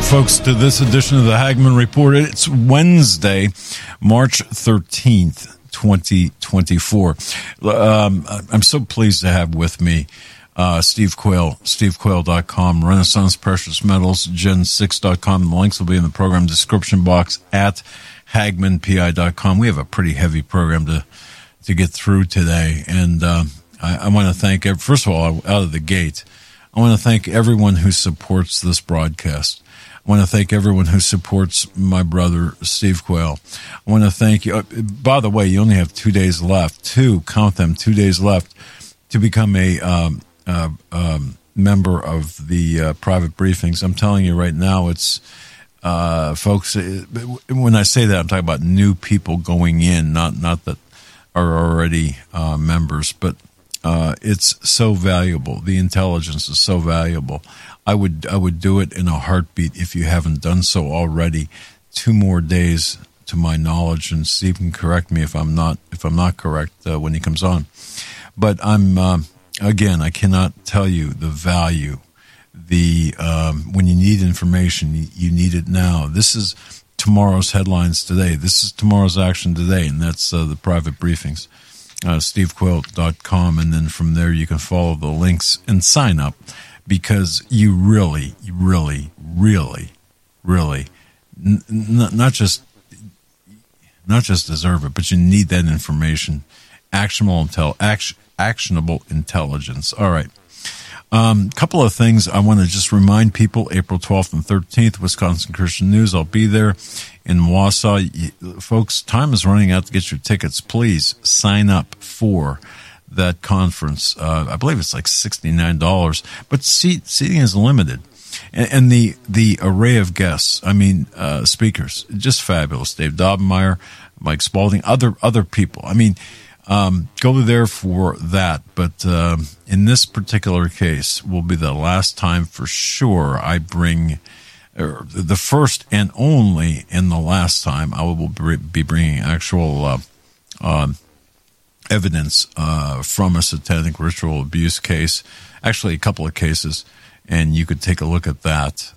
Folks, to this edition of the Hagmann Report. It's Wednesday, March 13th, 2024. I'm so pleased to have with me Steve Quayle, stevequayle.com, Renaissance Precious Metals, gen6.com. The links will be in the program description box at hagmannpi.com. We have a pretty heavy program to get through today, and I want to thank, first of all, out of the gate, I want to thank everyone who supports this broadcast. I want to thank everyone who supports my brother, Steve Quayle. I want to thank you. By the way, you only have 2 days left, 2 days left to become a member of the private briefings. I'm telling you right now, it's, folks, when I say that, I'm talking about new people going in, not that are already members, but it's so valuable. The intelligence is so valuable. I would do it in a heartbeat if you haven't done so already. 2 more days, to my knowledge, and Steve can correct me if I'm not correct when he comes on. But I'm again, I cannot tell you the value. When you need information, you need it now. This is tomorrow's headlines today. This is tomorrow's action today, and that's the private briefings. stevequayle.com, and then from there you can follow the links and sign up, because you really not just deserve it, but you need that information. Actionable intelligence. All right. Couple of things I want to just remind people. April 12th and 13th, Wisconsin Christian News. I'll be there in Wausau. Folks, time is running out to get your tickets. Please sign up for that conference. I believe it's like $69, but seating is limited. And the array of guests, speakers, just fabulous. Dave Daubenmire, Mike Spalding, other people. Go there for that. But in this particular case, will be the last time for sure I bring, the first and only and the last time I will be bringing actual evidence from a satanic ritual abuse case. Actually, a couple of cases, and you could take a look at that.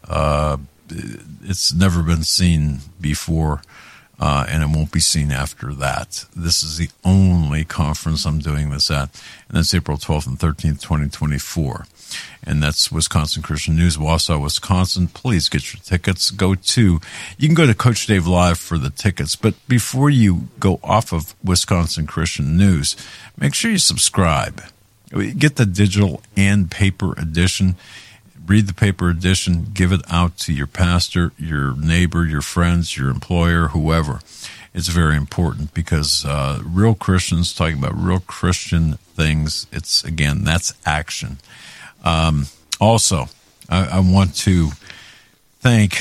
It's never been seen before. And it won't be seen after that. This is the only conference I'm doing this at, and that's April 12th and 13th, 2024. And that's Wisconsin Christian News, Wausau, Wisconsin. Please get your tickets. You can go to Coach Dave Live for the tickets, but before you go off of Wisconsin Christian News, make sure you subscribe. Get the digital and paper edition. Read the paper edition, give it out to your pastor, your neighbor, your friends, your employer, whoever. It's very important, because real Christians talking about real Christian things, that's action. Also, I want to thank,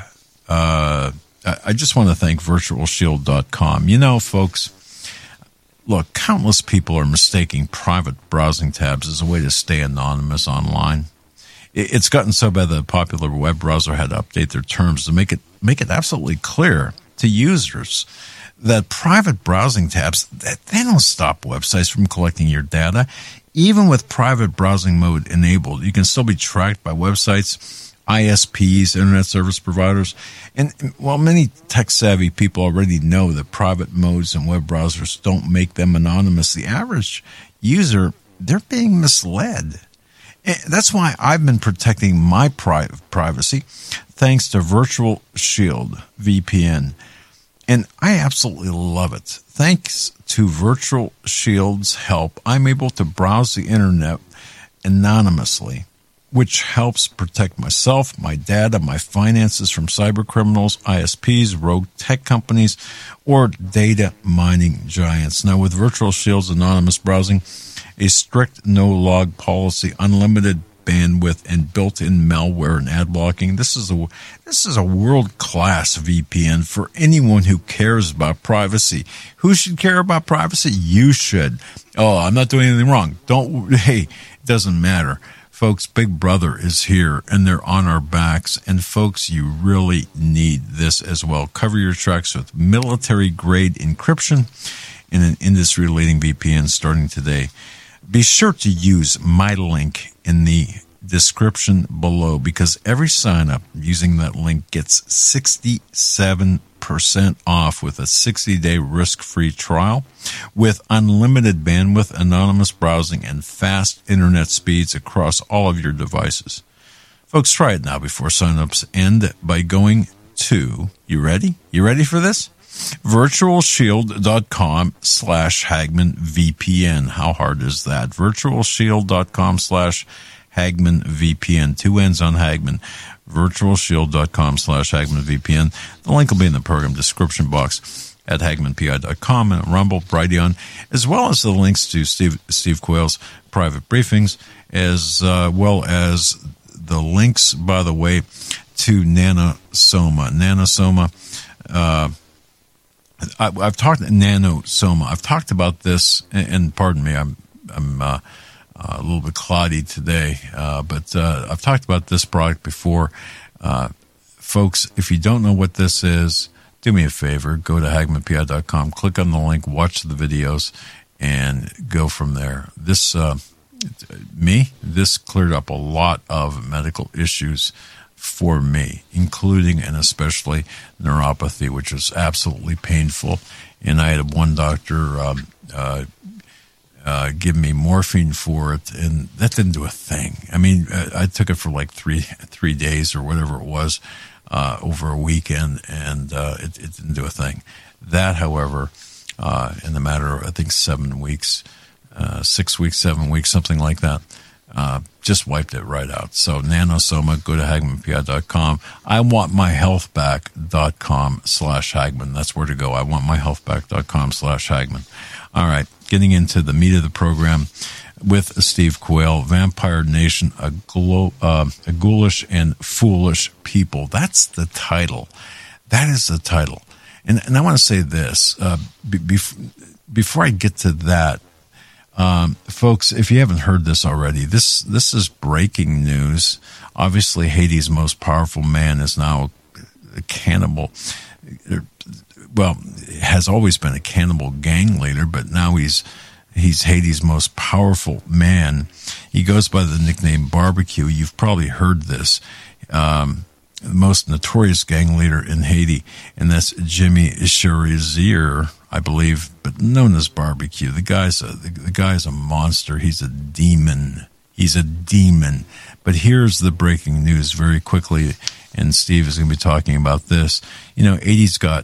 I just want to thank virtualshield.com. Folks, look, countless people are mistaking private browsing tabs as a way to stay anonymous online. It's gotten so bad that a popular web browser had to update their terms to make it absolutely clear to users that private browsing tabs, they don't stop websites from collecting your data. Even with private browsing mode enabled, you can still be tracked by websites, ISPs, internet service providers. And while many tech-savvy people already know that private modes and web browsers don't make them anonymous, the average user, they're being misled. That's why I've been protecting my privacy thanks to Virtual Shield VPN. And I absolutely love it. Thanks to Virtual Shield's help, I'm able to browse the internet anonymously, which helps protect myself, my data, my finances from cyber criminals, ISPs, rogue tech companies, or data mining giants. Now, with Virtual Shield's anonymous browsing, a strict no-log policy, unlimited bandwidth, and built-in malware and ad blocking. This is a world-class VPN for anyone who cares about privacy. Who should care about privacy? You should. Oh, I'm not doing anything wrong. It doesn't matter. Folks, Big Brother is here, and they're on our backs. And folks, you really need this as well. Cover your tracks with military-grade encryption and an industry-leading VPN starting today. Be sure to use my link in the description below, because every sign up using that link gets 67% off with a 60-day risk-free trial with unlimited bandwidth, anonymous browsing, and fast internet speeds across all of your devices. Folks, try it now before signups end by going to, you ready? You ready for this? virtualshield.com/HagmannVPN. How hard is that? virtualshield.com/HagmannVPN. 2 N's on Hagmann. virtualshield.com/HagmannVPN. The link will be in the program description box at HagmannPI.com and Rumble, Brighteon, as well as the links to Steve Quayle's private briefings, as well as the links, by the way, to Nanosoma. Nanosoma, I've talked Nanosoma. I've talked about this, and pardon me, I'm a little bit cloudy today, but I've talked about this product before. Folks, if you don't know what this is, do me a favor, go to HagmannPI.com, click on the link, watch the videos, and go from there. This cleared up a lot of medical issues for me, including and especially neuropathy, which was absolutely painful. And I had one doctor give me morphine for it, and that didn't do a thing. I mean, I took it for like three days or whatever it was over a weekend, and it didn't do a thing. That, however, in the matter of, I think, 7 weeks, 6 weeks, 7 weeks, something like that, just wiped it right out. So Nanosoma, go to HagmannPI.com. IWantMyHealthBack.com/Hagmann. That's where to go. IWantMyHealthBack.com/Hagmann. All right, getting into the meat of the program with Steve Quayle, Vampire Nation, a ghoulish and foolish people. That's the title. That is the title. And I want to say this, before I get to that, folks, if you haven't heard this already, this is breaking news. Obviously, Haiti's most powerful man is now a cannibal. Well, has always been a cannibal gang leader, but now he's Haiti's most powerful man. He goes by the nickname Barbecue. You've probably heard this. The most notorious gang leader in Haiti, and that's Jimmy Cherizier, I believe, but known as Barbecue. The guy's a monster. He's a demon. He's a demon. But here's the breaking news very quickly, and Steve is going to be talking about this. You know, Haiti's got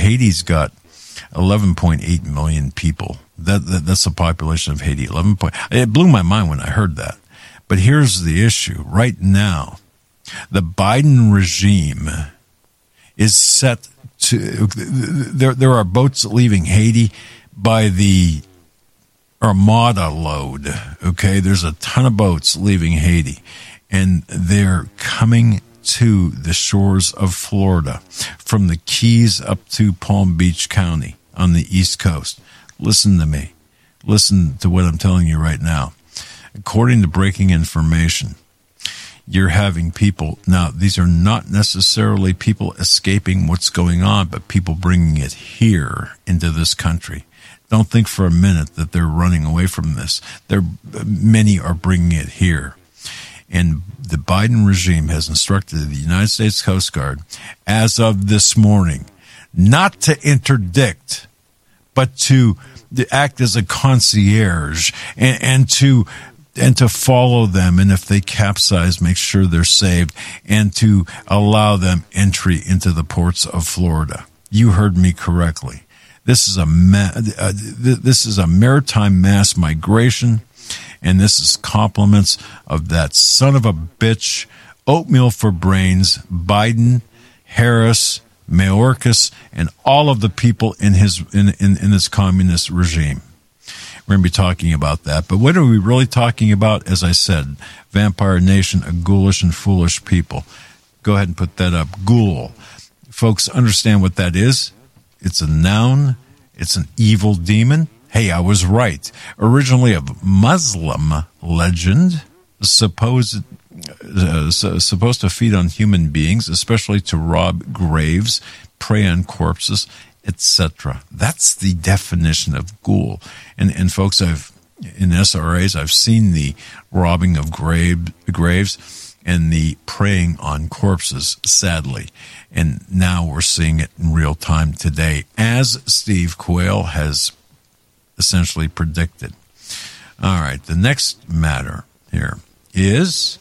11.8 million people. That's the population of Haiti. It blew my mind when I heard that. But here's the issue. Right now, the Biden regime is set to, there are boats leaving Haiti by the Armada load. Okay, there's a ton of boats leaving Haiti, and they're coming to the shores of Florida, from the Keys up to Palm Beach County on the East Coast. Listen to me. Listen to what I'm telling you right now. According to breaking information, you're having people, now these are not necessarily people escaping what's going on, but people bringing it here into this country. Don't think for a minute that they're running away from this. Many are bringing it here. And the Biden regime has instructed the United States Coast Guard, as of this morning, not to interdict, but to act as a concierge and to follow them, and if they capsize, make sure they're saved, and to allow them entry into the ports of Florida. You heard me correctly. This is a maritime mass migration, and this is compliments of that son of a bitch, oatmeal for brains, Biden, Harris, Mayorkas, and all of the people in his communist regime. We're going to be talking about that. But what are we really talking about? As I said, Vampire Nation, a ghoulish and foolish people. Go ahead and put that up. Ghoul. Folks, understand what that is. It's a noun. It's an evil demon. Hey, I was right. Originally a Muslim legend, supposed to feed on human beings, especially to rob graves, prey on corpses, etc. That's the definition of ghoul. And folks, I've in SRAs. I've seen the robbing of graves and the preying on corpses, sadly. And now we're seeing it in real time today, as Steve Quayle has essentially predicted. All right, the next matter here is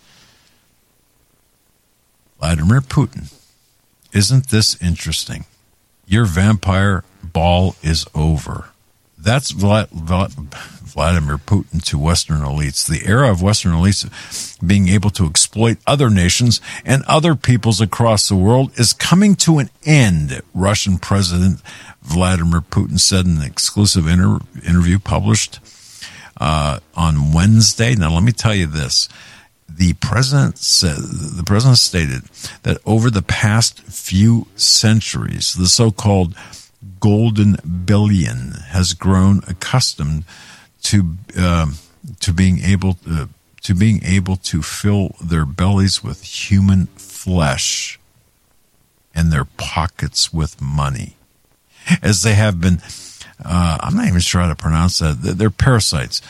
Vladimir Putin. Isn't this interesting? Your vampire ball is over. That's Vladimir Putin to Western elites. The era of Western elites being able to exploit other nations and other peoples across the world is coming to an end, Russian President Vladimir Putin said in an exclusive interview published on Wednesday. Now, let me tell you this. The president stated that over the past few centuries, the so-called golden billion has grown accustomed to being able to fill their bellies with human flesh and their pockets with money, as they have been. I'm not even sure how to pronounce that. They're parasites.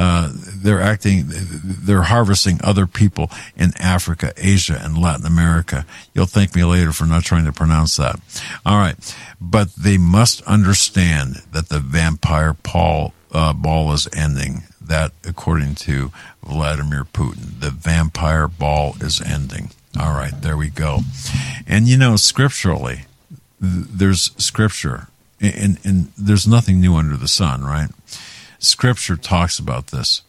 They're harvesting other people in Africa, Asia, and Latin America. You'll thank me later for not trying to pronounce that. All right. But they must understand that the vampire ball is ending. That, according to Vladimir Putin, the vampire ball is ending. All right. There we go. And, scripturally, there's scripture. And there's nothing new under the sun, right? Scripture talks about this.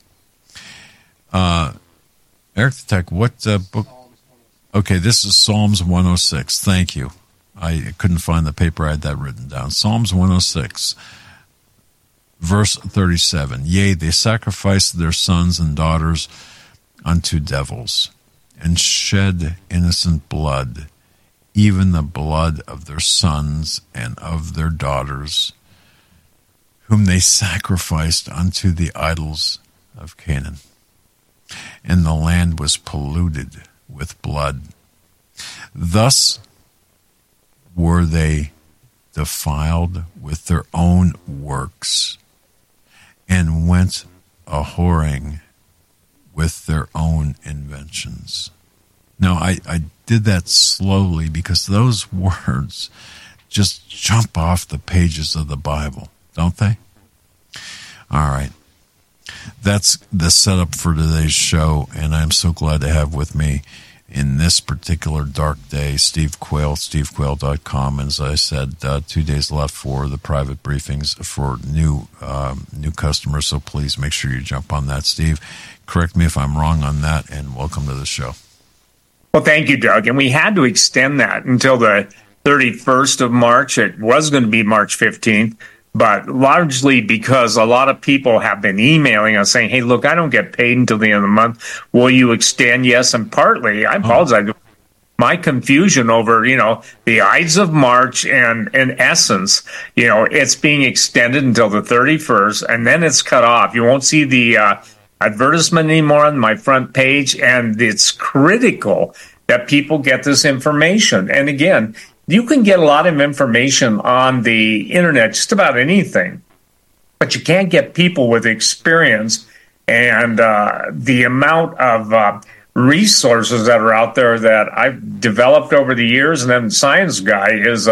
Eric the Tech, what book? Okay, this is Psalms 106. Thank you. I couldn't find the paper. I had that written down. Psalms 106, verse 37. Yea, they sacrifice their sons and daughters unto devils, and shed innocent blood, even the blood of their sons and of their daughters, whom they sacrificed unto the idols of Canaan. And the land was polluted with blood. Thus were they defiled with their own works, and went a-whoring with their own inventions. Now, I did that slowly because those words just jump off the pages of the Bible, don't they? All right. That's the setup for today's show, and I'm so glad to have with me in this particular dark day Steve Quayle, stevequayle.com. And as I said, 2 days left for the private briefings for new customers, so please make sure you jump on that. Steve, correct me if I'm wrong on that, and welcome to the show. Well, thank you, Doug. And we had to extend that until the 31st of March. It was going to be March 15th, but largely because a lot of people have been emailing us saying, hey, look, I don't get paid until the end of the month. Will you extend? Yes. And partly, I apologize, my confusion over, the Ides of March and in essence, it's being extended until the 31st, and then it's cut off. You won't see the advertisement anymore on my front page, and it's critical that people get this information. And again, you can get a lot of information on the internet, just about anything, but you can't get people with experience and the amount of resources that are out there that I've developed over the years. And then Science Guy is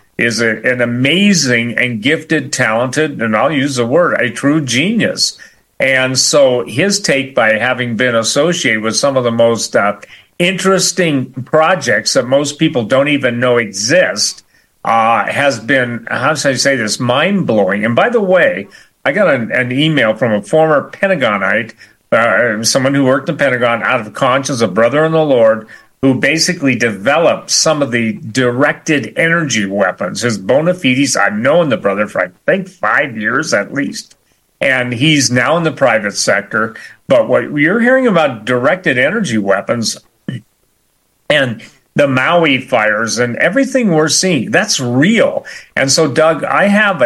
an amazing and gifted, talented, and I'll use the word, a true genius. And so his take, by having been associated with some of the most interesting projects that most people don't even know exist, has been, how should I say this, mind-blowing. And by the way, I got an email from a former Pentagonite, someone who worked in the Pentagon out of conscience, a brother in the Lord, who basically developed some of the directed energy weapons. His bona fides, I've known the brother for, I think, 5 years at least. And he's now in the private sector. But what you're hearing about directed energy weapons and the Maui fires and everything we're seeing, that's real. And so, Doug, I have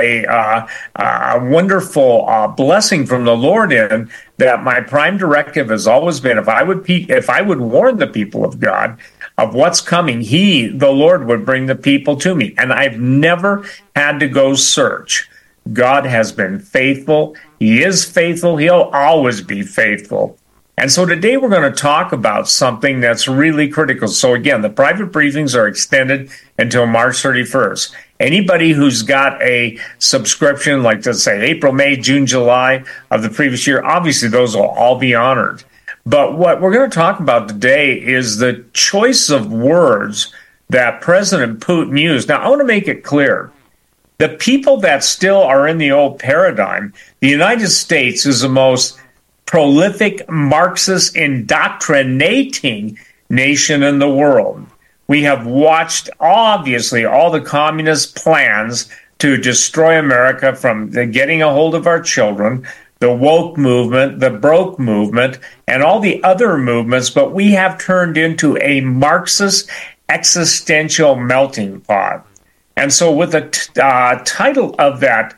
a wonderful blessing from the Lord in that my prime directive has always been, if I would warn the people of God of what's coming, the Lord, would bring the people to me. And I've never had to go search. God has been faithful. He is faithful. He'll always be faithful. And so today we're going to talk about something that's really critical. So again, the private briefings are extended until March 31st. Anybody who's got a subscription, like let's say April, May, June, July of the previous year, obviously those will all be honored. But what we're going to talk about today is the choice of words that President Putin used. Now, I want to make it clear. The people that still are in the old paradigm, the United States is the most prolific Marxist indoctrinating nation in the world. We have watched, obviously, all the communist plans to destroy America, from the getting a hold of our children, the woke movement, the broke movement, and all the other movements, but we have turned into a Marxist existential melting pot. And so with the title of that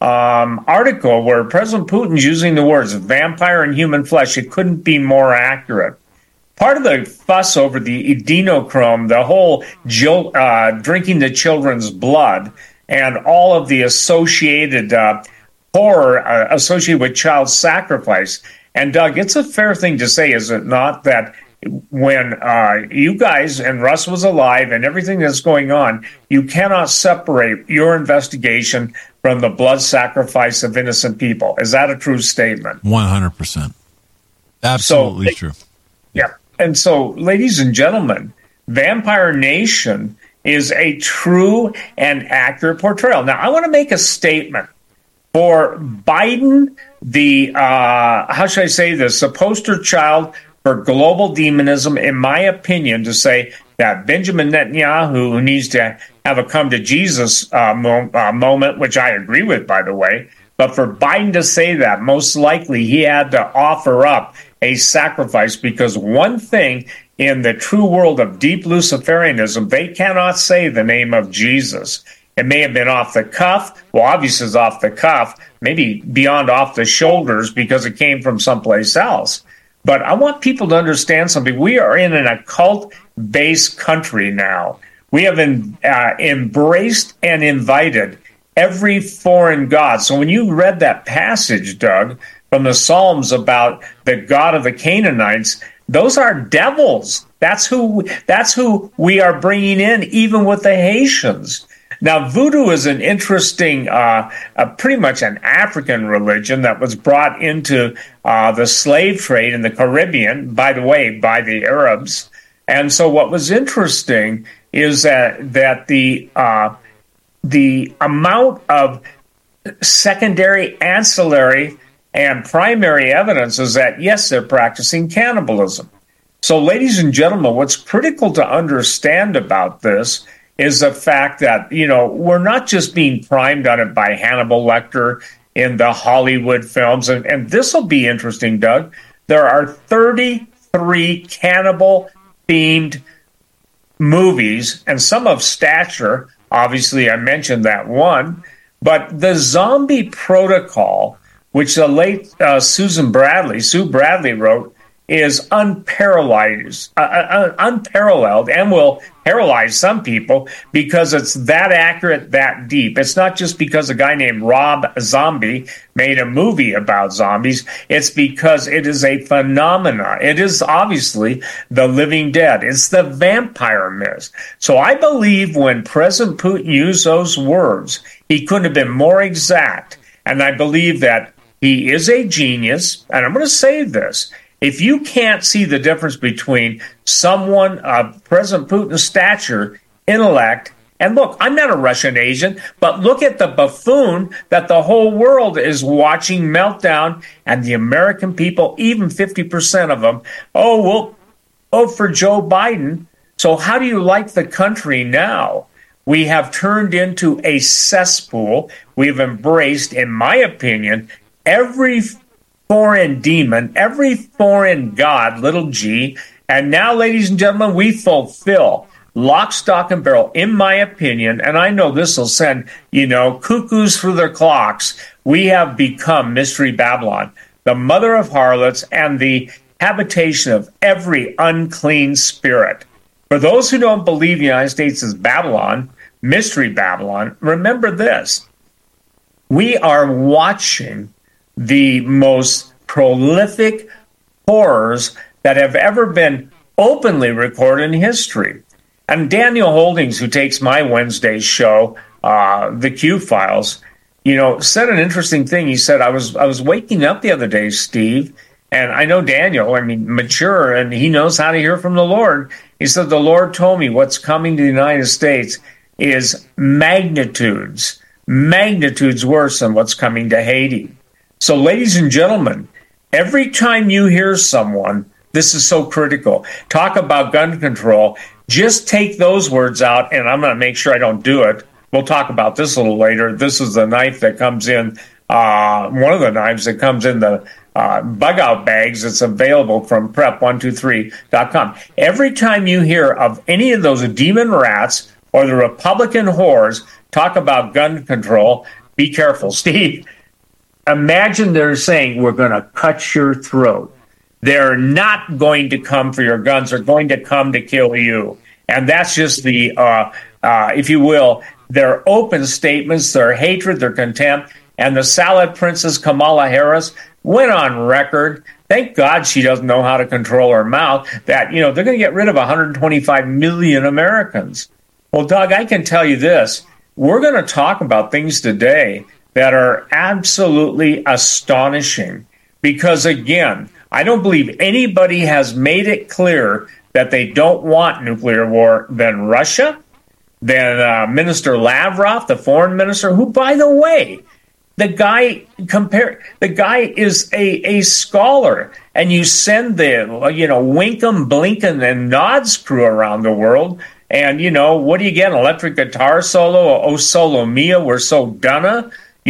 article, where President Putin's using the words vampire and human flesh, it couldn't be more accurate. Part of the fuss over the adrenochrome, the whole drinking the children's blood, and all of the associated horror associated with child sacrifice. And Doug, it's a fair thing to say, is it not, that when you guys and Russ was alive and everything that's going on, you cannot separate your investigation from the blood sacrifice of innocent people. Is that a true statement? 100%. Absolutely true. Yeah. And so, ladies and gentlemen, Vampire Nation is a true and accurate portrayal. Now, I want to make a statement. For Biden, the, how should I say this, the poster child for global demonism, in my opinion, to say that Benjamin Netanyahu, who needs to have a come to Jesus moment, which I agree with, by the way, but for Biden to say that, most likely he had to offer up a sacrifice, because one thing in the true world of deep Luciferianism, they cannot say the name of Jesus. It may have been off the cuff. Well, obviously it's off the cuff, maybe beyond off the shoulders, because it came from someplace else. But I want people to understand something. We are in an occult-based country now. We have embraced and invited every foreign god. So when you read that passage, Doug, from the Psalms about the god of the Canaanites, those are devils. That's who we are bringing in, even with the Haitians. Now, voodoo is an interesting, pretty much an African religion that was brought into the slave trade in the Caribbean, by the way, by the Arabs. And so what was interesting is that the amount of secondary, ancillary, and primary evidence is that, yes, they're practicing cannibalism. So, ladies and gentlemen, what's critical to understand about this is the fact that, we're not just being primed on it by Hannibal Lecter in the Hollywood films. And this will be interesting, Doug. There are 33 cannibal-themed movies, and some of stature. Obviously, I mentioned that one. But the Zombie Protocol, which the late Sue Bradley wrote, is unparalleled and will paralyze some people, because it's that accurate, that deep. It's not just because a guy named Rob Zombie made a movie about zombies. It's because it is a phenomenon. It is obviously the living dead. It's the vampire myth. So I believe when President Putin used those words, he couldn't have been more exact. And I believe that he is a genius. And I'm going to say this. If you can't see the difference between someone of President Putin's stature, intellect, and look, I'm not a Russian agent, but look at the buffoon that the whole world is watching meltdown, and the American people, even 50% of them, we'll vote for Joe Biden. So how do you like the country now? We have turned into a cesspool. We've embraced, in my opinion, every foreign demon, every foreign god, little g. And now, ladies and gentlemen, we fulfill lock, stock, and barrel, in my opinion, and I know this will send, cuckoos through their clocks. We have become Mystery Babylon, the mother of harlots and the habitation of every unclean spirit. For those who don't believe the United States is Babylon, Mystery Babylon, remember this. We are watching the most prolific horrors that have ever been openly recorded in history. And Daniel Holdings, who takes my Wednesday show, the Q Files, said an interesting thing. He said, I was waking up the other day, Steve, and I know Daniel, mature, and he knows how to hear from the Lord. He said, the Lord told me what's coming to the United States is magnitudes worse than what's coming to Haiti. So, ladies and gentlemen, every time you hear someone, this is so critical, talk about gun control, just take those words out, and I'm going to make sure I don't do it. We'll talk about this a little later. This is the knife that comes in, one of the knives that comes in the bug-out bags that's available from prep123.com. Every time you hear of any of those demon rats or the Republican whores talk about gun control, be careful. Steve, imagine they're saying, we're going to cut your throat. They're not going to come for your guns. They're going to come to kill you. And that's just the, if you will, their open statements, their hatred, their contempt. And the salad princess Kamala Harris went on record. Thank God she doesn't know how to control her mouth. That, they're going to get rid of 125 million Americans. Well, Doug, I can tell you this. We're going to talk about things today that are absolutely astonishing. Because, again, I don't believe anybody has made it clear that they don't want nuclear war than Russia, than Minister Lavrov, the foreign minister, who, by the way, the guy is a scholar, and you send the Winkum, Blinken, and Nods crew around the world, and what do you get? An electric guitar solo? Oh, solo mia, we're so donna.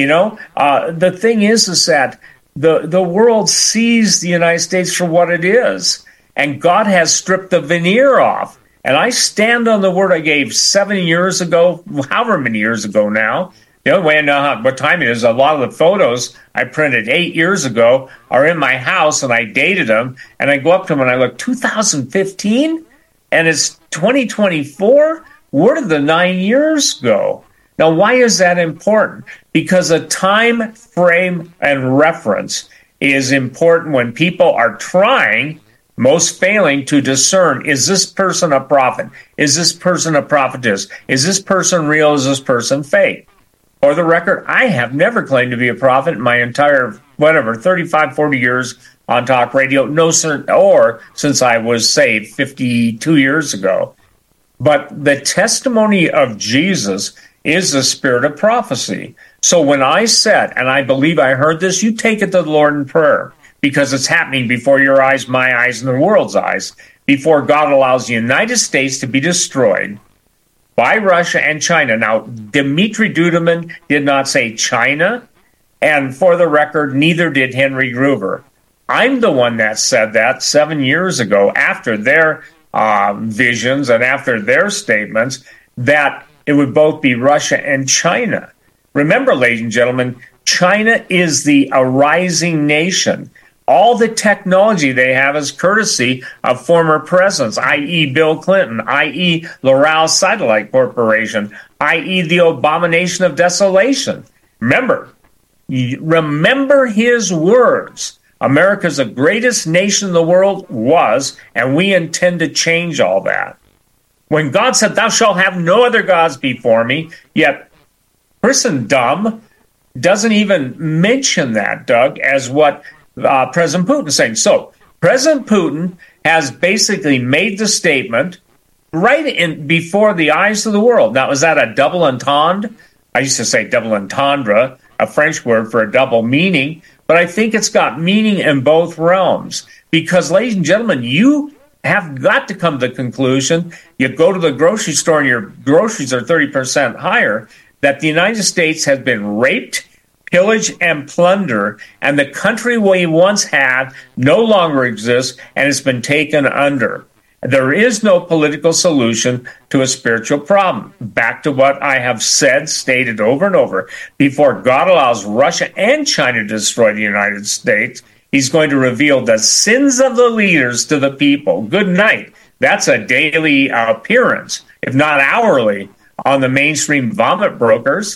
The thing is that the world sees the United States for what it is, and God has stripped the veneer off. And I stand on the word I gave 7 years ago, however many years ago now. The only way I know what time it is, a lot of the photos I printed 8 years ago are in my house, and I dated them, and I go up to them and I look, 2015? And it's 2024? Where did the 9 years go? Now, why is that important? Because a time frame and reference is important when people are trying, most failing, to discern, is this person a prophet? Is this person a prophetess? Is this person real? Is this person fake? For the record, I have never claimed to be a prophet in my entire, 35, 40 years on talk radio, or since I was saved 52 years ago. But the testimony of Jesus is the spirit of prophecy. So when I said, and I believe I heard this, you take it to the Lord in prayer, because it's happening before your eyes, my eyes, and the world's eyes, before God allows the United States to be destroyed by Russia and China. Now, Dmitry Duduman did not say China, and for the record, neither did Henry Gruver. I'm the one that said that 7 years ago, after their visions and after their statements, that it would both be Russia and China. Remember, ladies and gentlemen, China is the arising nation. All the technology they have is courtesy of former presidents, i.e. Bill Clinton, i.e. Loral Satellite Corporation, i.e. the abomination of desolation. Remember his words. America's the greatest nation in the world was, and we intend to change all that. When God said, thou shalt have no other gods before me, yet Christendom doesn't even mention that, Doug, as what President Putin is saying. So President Putin has basically made the statement before the eyes of the world. Now, is that a double entendre? I used to say double entendre, a French word for a double meaning, but I think it's got meaning in both realms. Because, ladies and gentlemen, you have got to come to the conclusion, you go to the grocery store and your groceries are 30% higher, that the United States has been raped, pillaged, and plundered, and the country we once had no longer exists and has been taken under. There is no political solution to a spiritual problem. Back to what I have stated over and over. Before God allows Russia and China to destroy the United States, he's going to reveal the sins of the leaders to the people. Good night. That's a daily appearance, if not hourly, on the mainstream vomit brokers.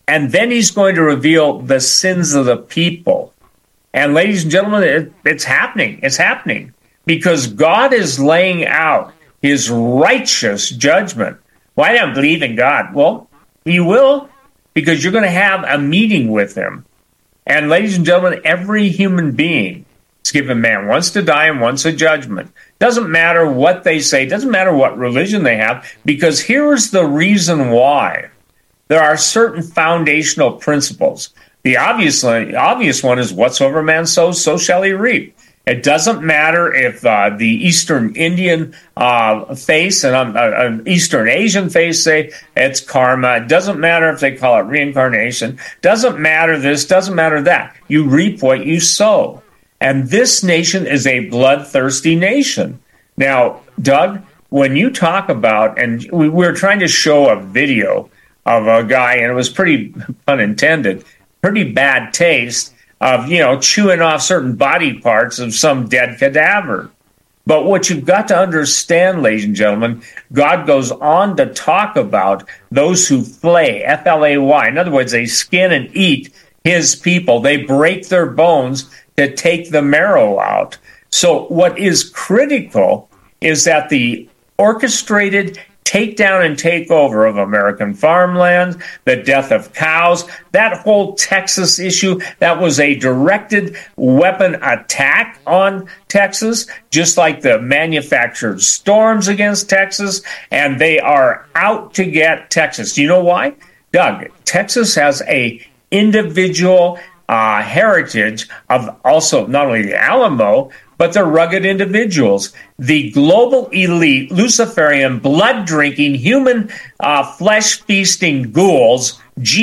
And then he's going to reveal the sins of the people. And ladies and gentlemen, it's happening. It's happening because God is laying out his righteous judgment. Why don't believe in God? Well, you will, because you're going to have a meeting with him. And ladies and gentlemen, every human being is given man once to die and once a judgment. Doesn't matter what they say, doesn't matter what religion they have, because here's the reason why. There are certain foundational principles. The obvious one is whatsoever man sows, so shall he reap. It doesn't matter if the Eastern Indian face and an Eastern Asian face say it's karma. It doesn't matter if they call it reincarnation. Doesn't matter this, doesn't matter that. You reap what you sow. And this nation is a bloodthirsty nation. Now, Doug, when you talk about, and we were trying to show a video of a guy, and it was pretty, pun intended, pretty bad taste of, chewing off certain body parts of some dead cadaver. But what you've got to understand, ladies and gentlemen, God goes on to talk about those who flay, F-L-A-Y. In other words, they skin and eat his people. They break their bones to take the marrow out. So what is critical is that the orchestrated takedown and takeover of American farmland, the death of cows, that whole Texas issue, that was a directed weapon attack on Texas, just like the manufactured storms against Texas, and they are out to get Texas. Do you know why? Doug, Texas has a individual heritage of also not only the Alamo, but the rugged individuals. The global elite, Luciferian, blood-drinking, human flesh-feasting ghouls,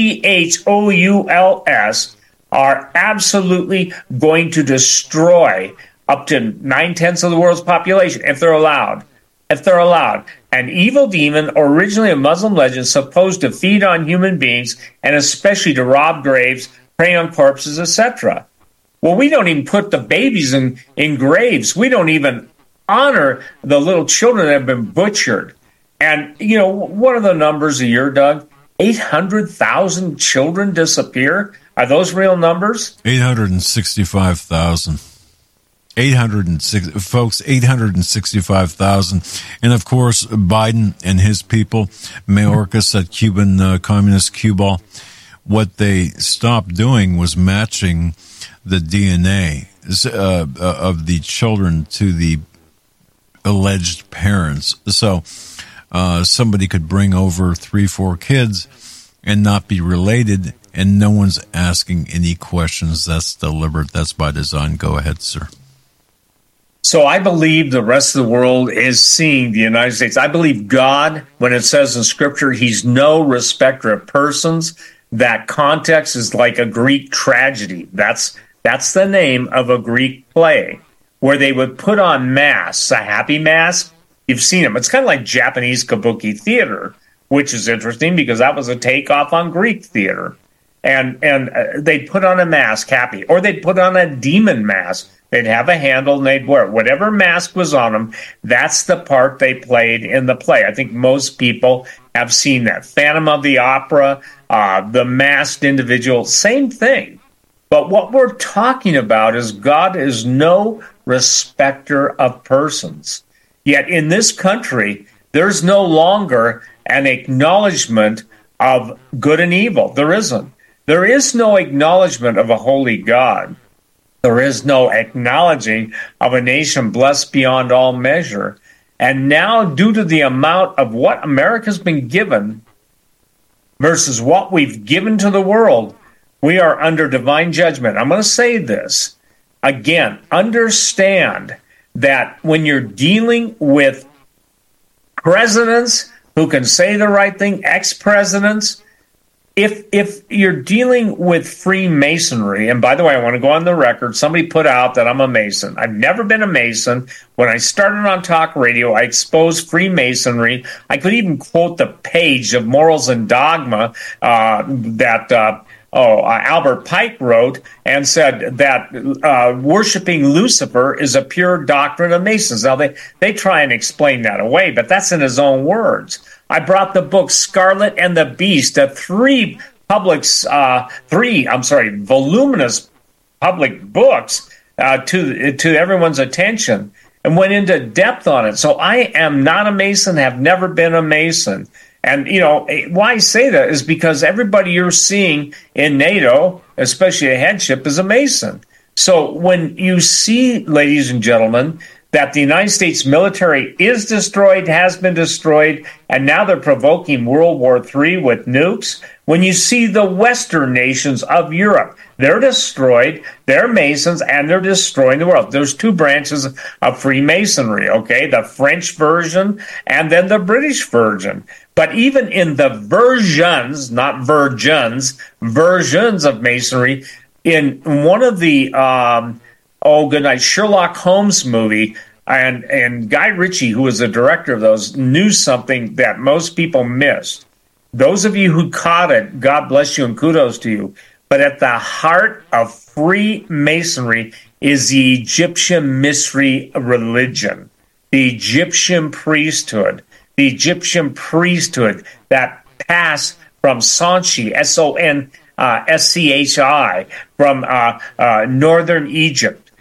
G-H-O-U-L-S, are absolutely going to destroy up to 9/10 of the world's population, if they're allowed. If they're allowed. An evil demon, originally a Muslim legend, supposed to feed on human beings, and especially to rob graves, prey on corpses, etc. Well, we don't even put the babies in graves. We don't even honor the little children that have been butchered. And, what are the numbers a year, Doug? 800,000 children disappear? Are those real numbers? 865,000. 865,000. And, of course, Biden and his people, Mayorkas at Cuban Communist Cuba, what they stopped doing was matching the DNA of the children to the alleged parents. So somebody could bring over 3-4 kids and not be related, and no one's asking any questions. That's deliberate. That's by design. Go ahead, sir. So I believe the rest of the world is seeing the United States. I believe God, when it says in Scripture, he's no respecter of persons. That context is like a Greek tragedy. That's the name of a Greek play where they would put on masks, a happy mask. You've seen them. It's kind of like Japanese kabuki theater, which is interesting because that was a takeoff on Greek theater. And they'd put on a mask, happy, or they'd put on a demon mask. They'd have a handle and they'd wear it. Whatever mask was on them, that's the part they played in the play. I think most people have seen that. Phantom of the Opera, the masked individual, same thing. But what we're talking about is God is no respecter of persons. Yet in this country, there's no longer an acknowledgement of good and evil. There isn't. There is no acknowledgement of a holy God. There is no acknowledging of a nation blessed beyond all measure. And now, due to the amount of what America's been given versus what we've given to the world, we are under divine judgment. I'm going to say this again. Understand that when you're dealing with presidents who can say the right thing, ex-presidents, if you're dealing with Freemasonry, and by the way, I want to go on the record, somebody put out that I'm a Mason. I've never been a Mason. When I started on talk radio, I exposed Freemasonry. I could even quote the page of Morals and Dogma that Albert Pike wrote and said that worshiping Lucifer is a pure doctrine of Masons. Now, they try and explain that away, but that's in his own words. I brought the book Scarlet and the Beast, a 3 voluminous public books to everyone's attention and went into depth on it. So I am not a Mason, have never been a Mason. And, why I say that is because everybody you're seeing in NATO, especially a headship, is a Mason. So when you see, ladies and gentlemen, that the United States military is destroyed, has been destroyed, and now they're provoking World War III with nukes, when you see the Western nations of Europe, they're destroyed, they're Masons, and they're destroying the world. There's two branches of Freemasonry, okay? The French version and then the British version. But even in the versions, not virgins, versions of Masonry, in one of the Sherlock Holmes movie, and Guy Ritchie, who was the director of those, knew something that most people missed. Those of you who caught it, God bless you and kudos to you. But at the heart of Freemasonry is the Egyptian mystery religion, the Egyptian priesthood, that passed from Sonchi, S-O-N-S-C-H-I, from northern Egypt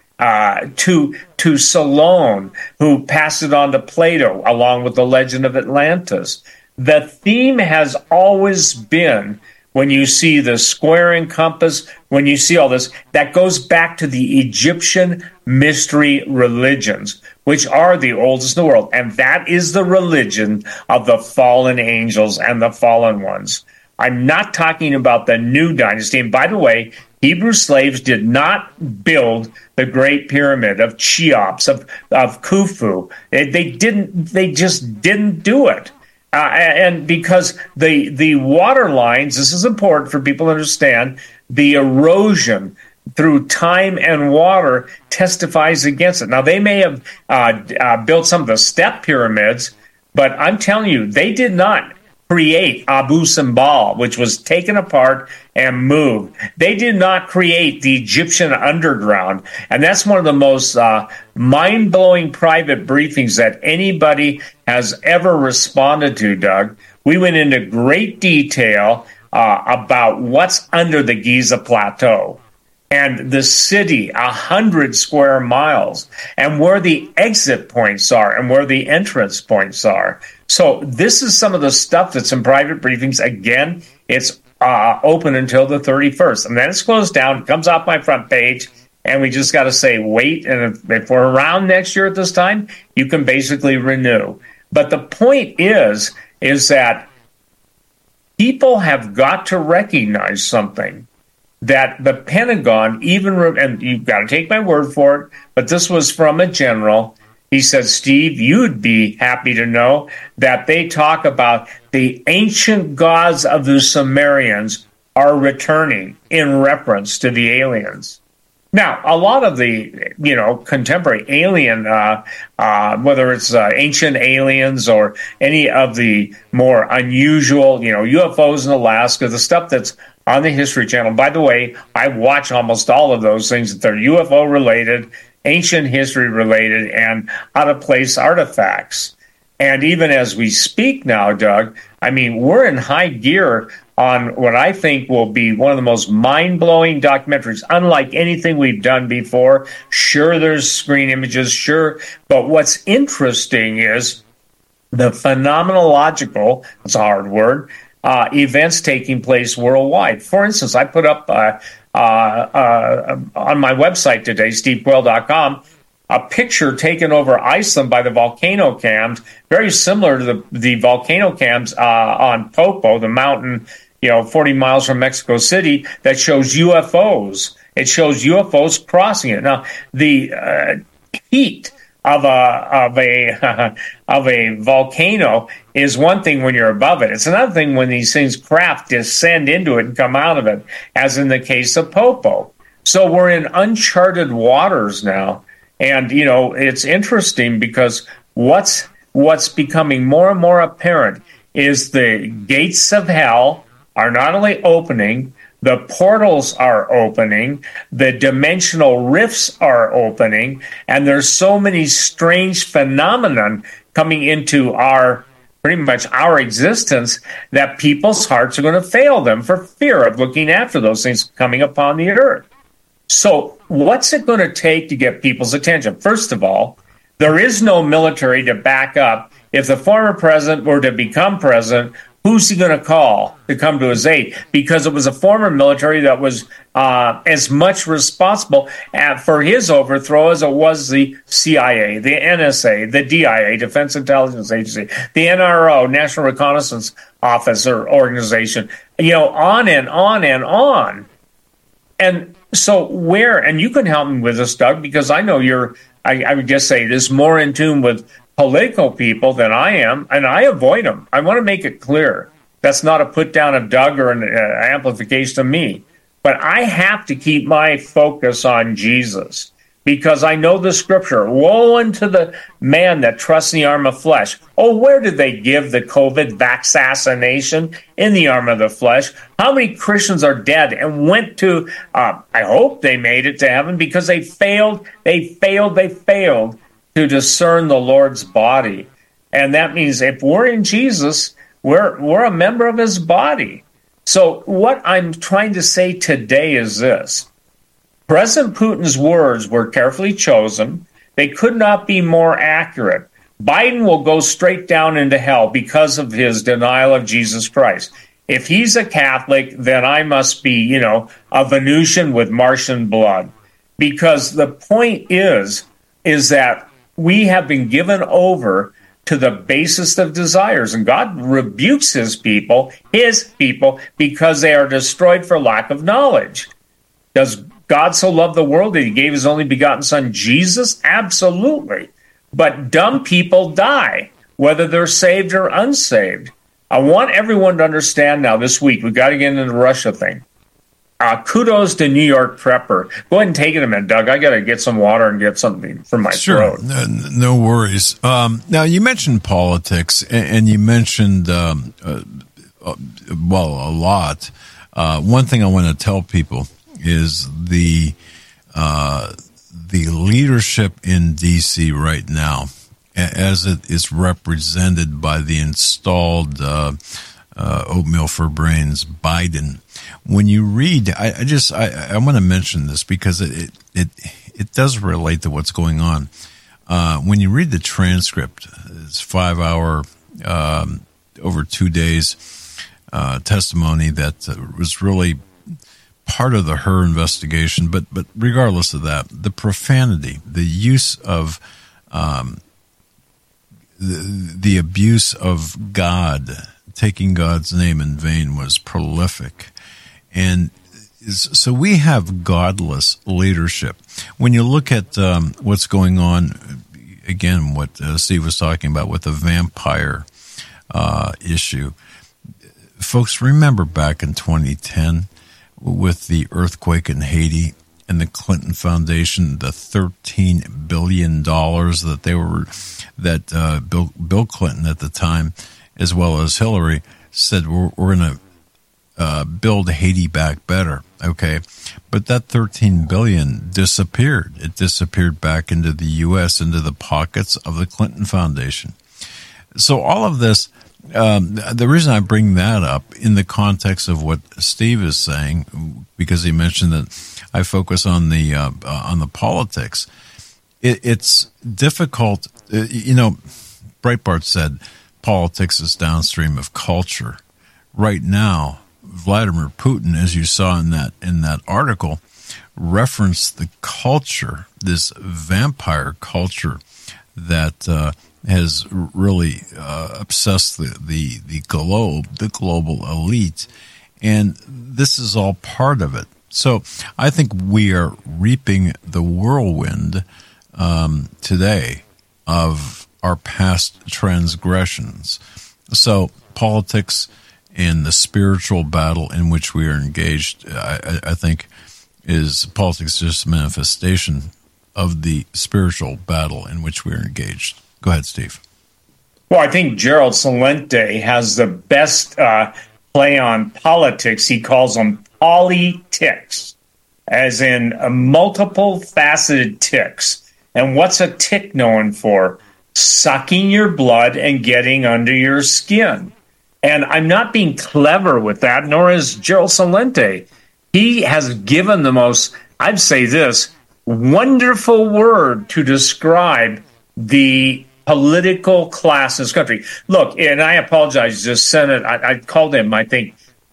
to Solon, who passed it on to Plato, along with the legend of Atlantis. The theme has always been, when you see the square and compass, when you see all this, that goes back to the Egyptian mystery religions, which are the oldest in the world. And that is the religion of the fallen angels and the fallen ones. I'm not talking about the new dynasty. And by the way, Hebrew slaves did not build the Great Pyramid of Cheops, of Khufu. They just didn't do it. And because the water lines, this is important for people to understand, the erosion through time and water testifies against it. Now, they may have built some of the step pyramids, but I'm telling you, they did not create Abu Simbel, which was taken apart and moved. They did not create the Egyptian underground. And that's one of the most mind-blowing private briefings that anybody has ever responded to, Doug. We went into great detail about what's under the Giza Plateau and the city, 100 square miles, and where the exit points are and where the entrance points are. So this is some of the stuff that's in private briefings. Again, it's open until the 31st. And then it's closed down, comes off my front page, and we just got to say, wait. And if we're around next year at this time, you can basically renew. But the point is that people have got to recognize something. That the Pentagon, and you've got to take my word for it, but this was from a general. He said, Steve, you'd be happy to know that they talk about the ancient gods of the Sumerians are returning in reference to the aliens. Now, a lot of the, contemporary alien, whether it's ancient aliens or any of the more unusual, UFOs in Alaska, the stuff that's on the History Channel. By the way, I watch almost all of those things that they're UFO related, ancient history related, and out-of-place artifacts. And even as we speak now, Doug, we're in high gear on what I think will be one of the most mind-blowing documentaries, unlike anything we've done before. Sure, there's screen images, sure. But what's interesting is the phenomenological, that's a hard word, events taking place worldwide. For instance, I put up on my website today, stevequayle.com, a picture taken over Iceland by the volcano cams, very similar to the volcano cams on Popo, the mountain, 40 miles from Mexico City, that shows UFOs. It shows UFOs crossing it. Now, the heat of a volcano is one thing when you're above it. It's another thing when these things craft descend into it and come out of it, as in the case of Popo. So we're in uncharted waters now, and it's interesting because what's becoming more and more apparent is the gates of hell are not only opening, the portals are opening, the dimensional rifts are opening, and there's so many strange phenomenon coming into our pretty much our existence, that people's hearts are going to fail them for fear of looking after those things coming upon the earth. So what's it going to take to get people's attention? First of all, there is no military to back up. If the former president were to become president, who's he going to call to come to his aid? Because it was a former military that was as much responsible for his overthrow as it was the CIA, the NSA, the DIA, Defense Intelligence Agency, the NRO, National Reconnaissance Office or Organization, on and on and on. And so and you can help me with this, Doug, because I know I would just say this, more in tune with political people than I am, and I avoid them. I want to make it clear. That's not a put down of Doug or an amplification of me. But I have to keep my focus on Jesus, because I know the scripture, woe unto the man that trusts in the arm of flesh. Oh, where did they give the COVID vaccination? In the arm of the flesh. How many Christians are dead and went to, I hope they made it to heaven, because they failed to discern the Lord's body. And that means if we're in Jesus, we're a member of his body. So what I'm trying to say today is this. President Putin's words were carefully chosen. They could not be more accurate. Biden will go straight down into hell because of his denial of Jesus Christ. If he's a Catholic, then I must be, a Venusian with Martian blood. Because the point is that we have been given over to the basest of desires, and God rebukes his people, because they are destroyed for lack of knowledge. Does God so love the world that he gave his only begotten son, Jesus? Absolutely. But dumb people die, whether they're saved or unsaved. I want everyone to understand now this week, we've got to get into the Russia thing. Kudos to New York Prepper. Go ahead and take it a minute, Doug. I got to get some water and get something from my throat. No worries. Now, you mentioned politics, and you mentioned, a lot. One thing I want to tell people is the leadership in D.C. right now, as it is represented by the installed oatmeal for brains Biden. When you read, I want to mention this because it does relate to what's going on. When you read the transcript, it's 5 hour, over 2 days testimony that was really part of her investigation. But regardless of that, the profanity, the use of the abuse of God, taking God's name in vain, was prolific. And so we have godless leadership. When you look at what's going on, again, what Steve was talking about with the vampire issue, folks, remember back in 2010 with the earthquake in Haiti and the Clinton Foundation, the $13 billion that Bill Clinton at the time, as well as Hillary, said we're going to build Haiti back better. Okay, but that $13 billion disappeared. It disappeared back into the U.S., into the pockets of the Clinton Foundation. So all of this, the reason I bring that up in the context of what Steve is saying, because he mentioned that I focus on the politics. It's difficult. Breitbart said politics is downstream of culture. Right now, Vladimir Putin, as you saw in that article, referenced the culture, this vampire culture that has really obsessed the global elite, and this is all part of it. So I think we are reaping the whirlwind today of our past transgressions. So politics and the spiritual battle in which we are engaged, I think, is politics just a manifestation of the spiritual battle in which we are engaged. Go ahead, Steve. Well, I think Gerald Celente has the best play on politics. He calls them politics, as in multiple faceted ticks. And what's a tick known for? sucking your blood and getting under your skin. And I'm not being clever with that, nor is Gerald Celente. He has given the most, I'd say this, wonderful word to describe the political class in this country. Look, and I apologize, the Senate, I called him, I think,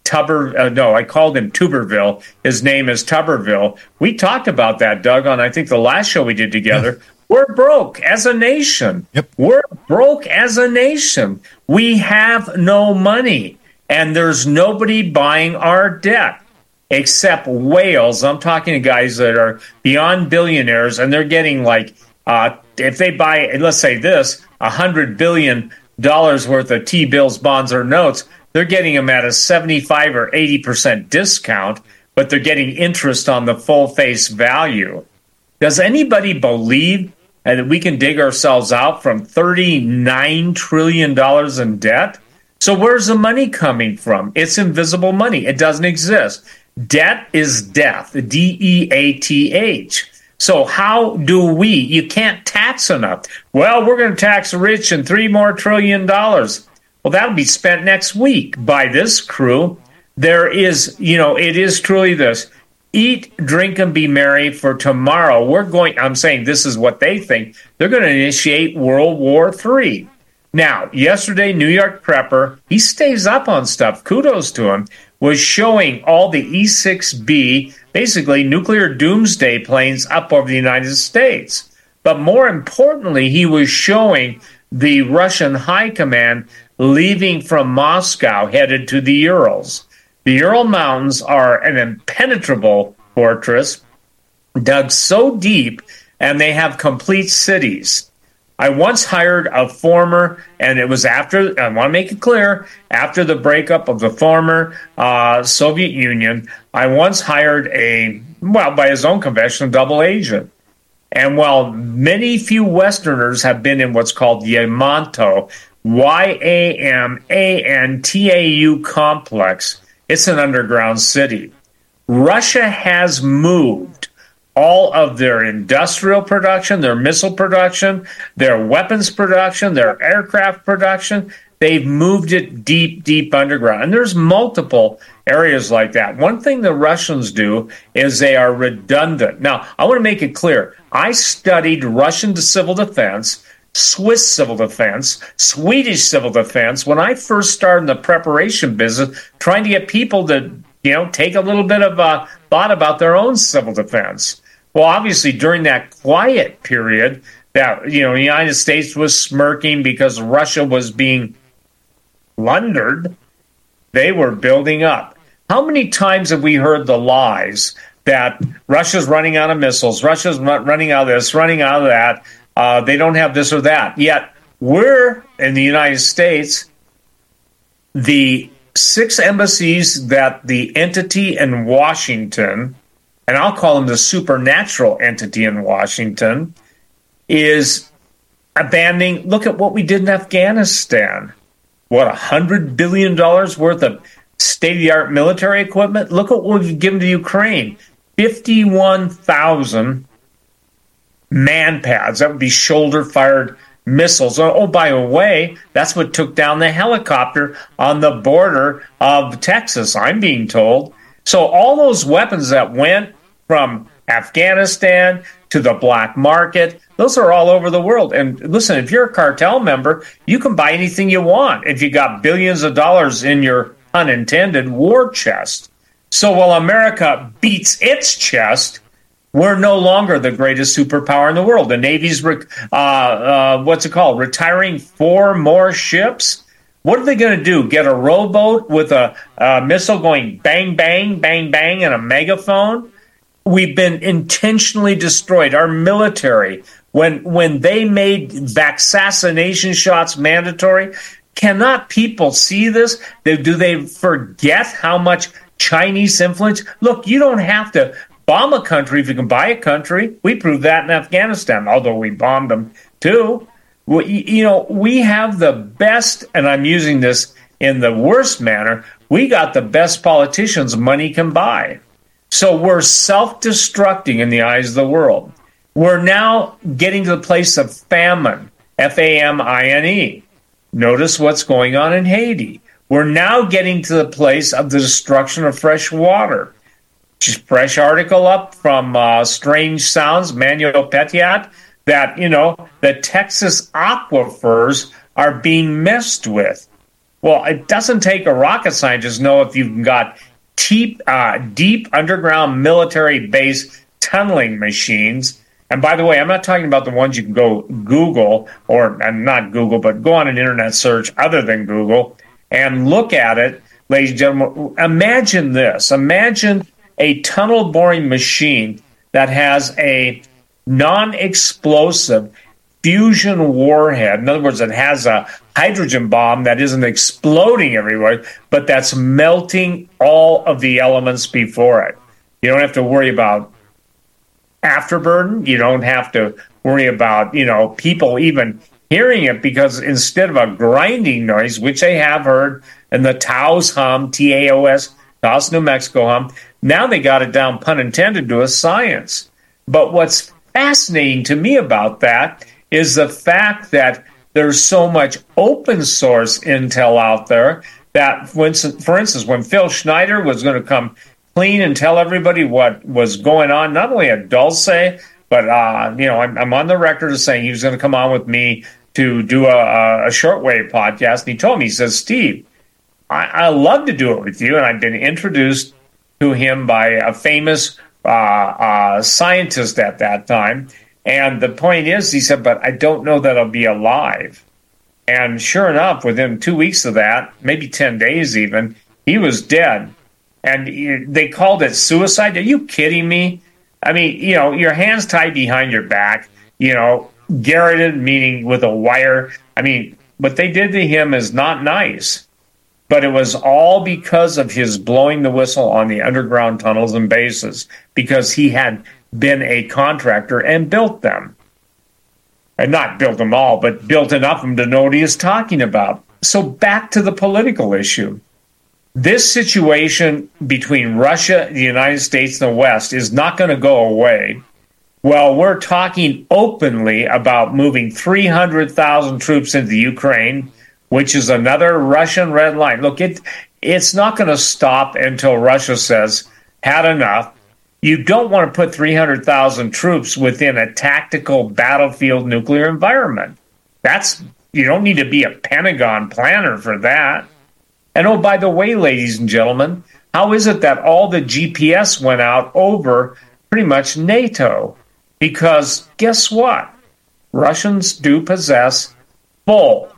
I called him Tuberville. His name is Tuberville. We talked about that, Doug, on I think the last show we did together. Yeah. We're broke as a nation. Yep. We're broke as a nation. We have no money, and there's nobody buying our debt except whales. I'm talking to guys that are beyond billionaires, and they're getting like, if they buy, let's say this, $100 billion worth of T-bills, bonds, or notes, they're getting them at a 75 or 80% discount, but they're getting interest on the full face value. Does anybody believe that we can dig ourselves out from $39 trillion in debt? So where's the money coming from? It's invisible money. It doesn't exist. Debt is death, D-E-A-T-H. So how do we? You can't tax enough. Well, we're going to tax the rich and $3 more trillion. Well, that'll be spent next week by this crew. There is, it is truly this. Eat, drink, and be merry, for tomorrow I'm saying this is what they think. They're going to initiate World War III. Now, yesterday, New York Prepper, he stays up on stuff. Kudos to him. Was showing all the E-6B, basically nuclear doomsday planes up over the United States. But more importantly, he was showing the Russian high command leaving from Moscow headed to the Urals. The Ural Mountains are an impenetrable fortress, dug so deep, and they have complete cities. I once hired a former, and it was after, I want to make it clear, after the breakup of the former Soviet Union, I once hired by his own confession, a double agent. And while few Westerners have been in what's called Yamato, Y-A-M-A-N-T-A-U complex, it's an underground city. Russia has moved all of their industrial production, their missile production, their weapons production, their aircraft production. They've moved it deep, deep underground. And there's multiple areas like that. One thing the Russians do is they are redundant. Now, I want to make it clear. I studied Russian civil defense, Swiss civil defense, Swedish civil defense when I first started in the preparation business, trying to get people to, take a little bit of a thought about their own civil defense. Well, obviously, during that quiet period that, the United States was smirking because Russia was being plundered, they were building up. How many times have we heard the lies that Russia's running out of missiles, Russia's running out of this, running out of that, they don't have this or that. Yet we're, in the United States, the 6 embassies that the entity in Washington, and I'll call them the supernatural entity in Washington, is abandoning. Look at what we did in Afghanistan. What, $100 billion worth of state-of-the-art military equipment? Look at what we've given to Ukraine. 51,000 man-pads. That would be shoulder-fired missiles. Oh, by the way, that's what took down the helicopter on the border of Texas, I'm being told. So all those weapons that went from Afghanistan to the black market, those are all over the world. And listen, if you're a cartel member, you can buy anything you want if you got billions of dollars in your unintended war chest. So while America beats its chest, we're no longer the greatest superpower in the world. The Navy's, retiring 4 more ships? What are they going to do? Get a rowboat with a missile going bang, bang, bang, bang, and a megaphone? We've been intentionally destroyed. Our military, when they made vaccination shots mandatory, cannot people see this? Do they forget how much Chinese influence? Look, you don't have to bomb a country if you can buy a country. We proved that in Afghanistan, although we bombed them too. We have the best, and I'm using this in the worst manner, we got the best politicians money can buy. So we're self-destructing in the eyes of the world. We're now getting to the place of famine. Famine. Notice what's going on in Haiti. We're now getting to the place of the destruction of fresh water. Just fresh article up from Strange Sounds, Manuel Petiat, that, the Texas aquifers are being messed with. Well, it doesn't take a rocket scientist to know if you've got deep underground military base tunneling machines. And by the way, I'm not talking about the ones you can go Google, or not Google, but go on an internet search other than Google and look at it, ladies and gentlemen. Imagine this. Imagine a tunnel boring machine that has a non-explosive fusion warhead. In other words, it has a hydrogen bomb that isn't exploding everywhere, but that's melting all of the elements before it. You don't have to worry about afterburden. You don't have to worry about, people even hearing it, because instead of a grinding noise, which they have heard in the Taos hum, Taos, Taos, New Mexico hum, now they got it down, pun intended, to a science. But what's fascinating to me about that is the fact that there's so much open source intel out there that, for instance, when Phil Schneider was going to come clean and tell everybody what was going on, not only at Dulce, but, I'm on the record as saying he was going to come on with me to do a shortwave podcast. And he told me, he says, Steve, I love to do it with you. And I've been introduced to him by a famous scientist at that time. And the point is, he said, but I don't know that I'll be alive. And sure enough, within 2 weeks of that, maybe 10 days even, he was dead. And they called it suicide. Are you kidding me? I mean, your hands tied behind your back, garroted, meaning with a wire. I mean, what they did to him is not nice. But it was all because of his blowing the whistle on the underground tunnels and bases, because he had been a contractor and built them. And not built them all, but built enough of them to know what he is talking about. So back to the political issue. This situation between Russia, the United States, and the West is not going to go away. Well, we're talking openly about moving 300,000 troops into Ukraine, which is another Russian red line. Look, it's not going to stop until Russia says, had enough. You don't want to put 300,000 troops within a tactical battlefield nuclear environment. You don't need to be a Pentagon planner for that. And oh, by the way, ladies and gentlemen, how is it that all the GPS went out over pretty much NATO? Because guess what? Russians do possess full,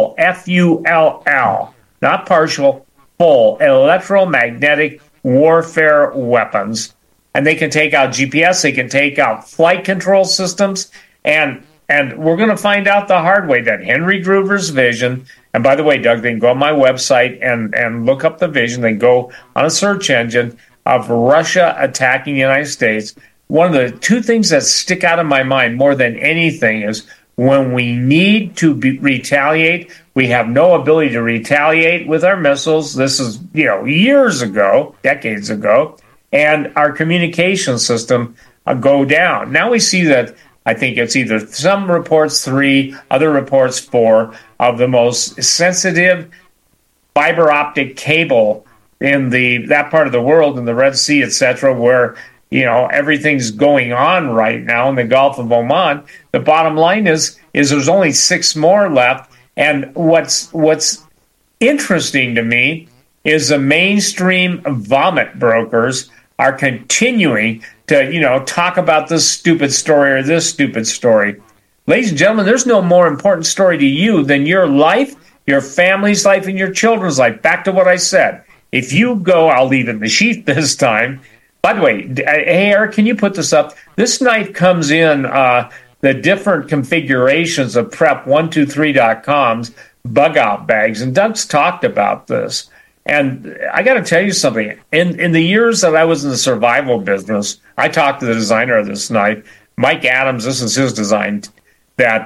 F-U-L-L, not partial, full electromagnetic warfare weapons. And they can take out GPS, they can take out flight control systems, and we're going to find out the hard way that Henry Gruver's vision, and by the way, Doug, they can go on my website and look up the vision, they go on a search engine of Russia attacking the United States. One of the two things that stick out of my mind more than anything is when we need to retaliate, we have no ability to retaliate with our missiles. This is, years ago, decades ago. And our communication system go down. Now we see that, I think it's either some reports 3, other reports 4, of the most sensitive fiber optic cable in that part of the world, in the Red Sea, etc., where everything's going on right now in the Gulf of Oman. The bottom line is there's only 6 more left. And what's interesting to me is the mainstream vomit brokers are continuing to, talk about this stupid story or this stupid story. Ladies and gentlemen, there's no more important story to you than your life, your family's life, and your children's life. Back to what I said. If you go, I'll leave it in the sheath this time. By the way, hey, Eric, can you put this up? This knife comes in the different configurations of Prep123.com's bug-out bags, and Doug's talked about this. And I got to tell you something. In the years that I was in the survival business, I talked to the designer of this knife, Mike Adams. This is his design. That,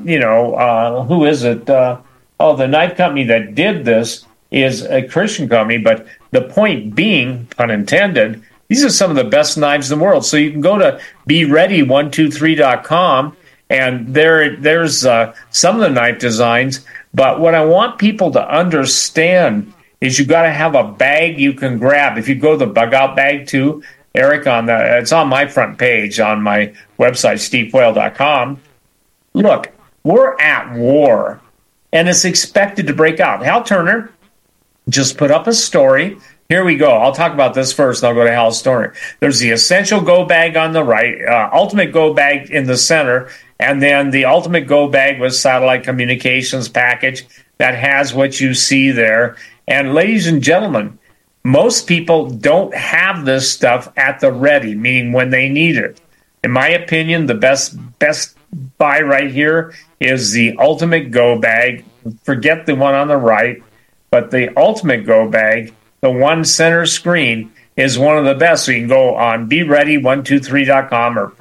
who is it? The knife company that did this is a Christian company. But the point being, pun intended, these are some of the best knives in the world. So you can go to BeReady123.com And there's some of the knife designs. But what I want people to understand is you got to have a bag you can grab. If you go to the Bug Out Bag too, Eric, it's on my front page on my website, stevequayle.com. Look, we're at war, and it's expected to break out. Hal Turner just put up a story. Here we go. I'll talk about this first, and I'll go to Hal's story. There's the Essential Go Bag on the right, Ultimate Go Bag in the center, and then the Ultimate Go Bag with satellite communications package that has what you see there. And ladies and gentlemen, most people don't have this stuff at the ready, meaning when they need it. In my opinion, the best buy right here is the Ultimate Go Bag. Forget the one on the right, but the Ultimate Go Bag, the one center screen, is one of the best. So you can go on BeReady123.com or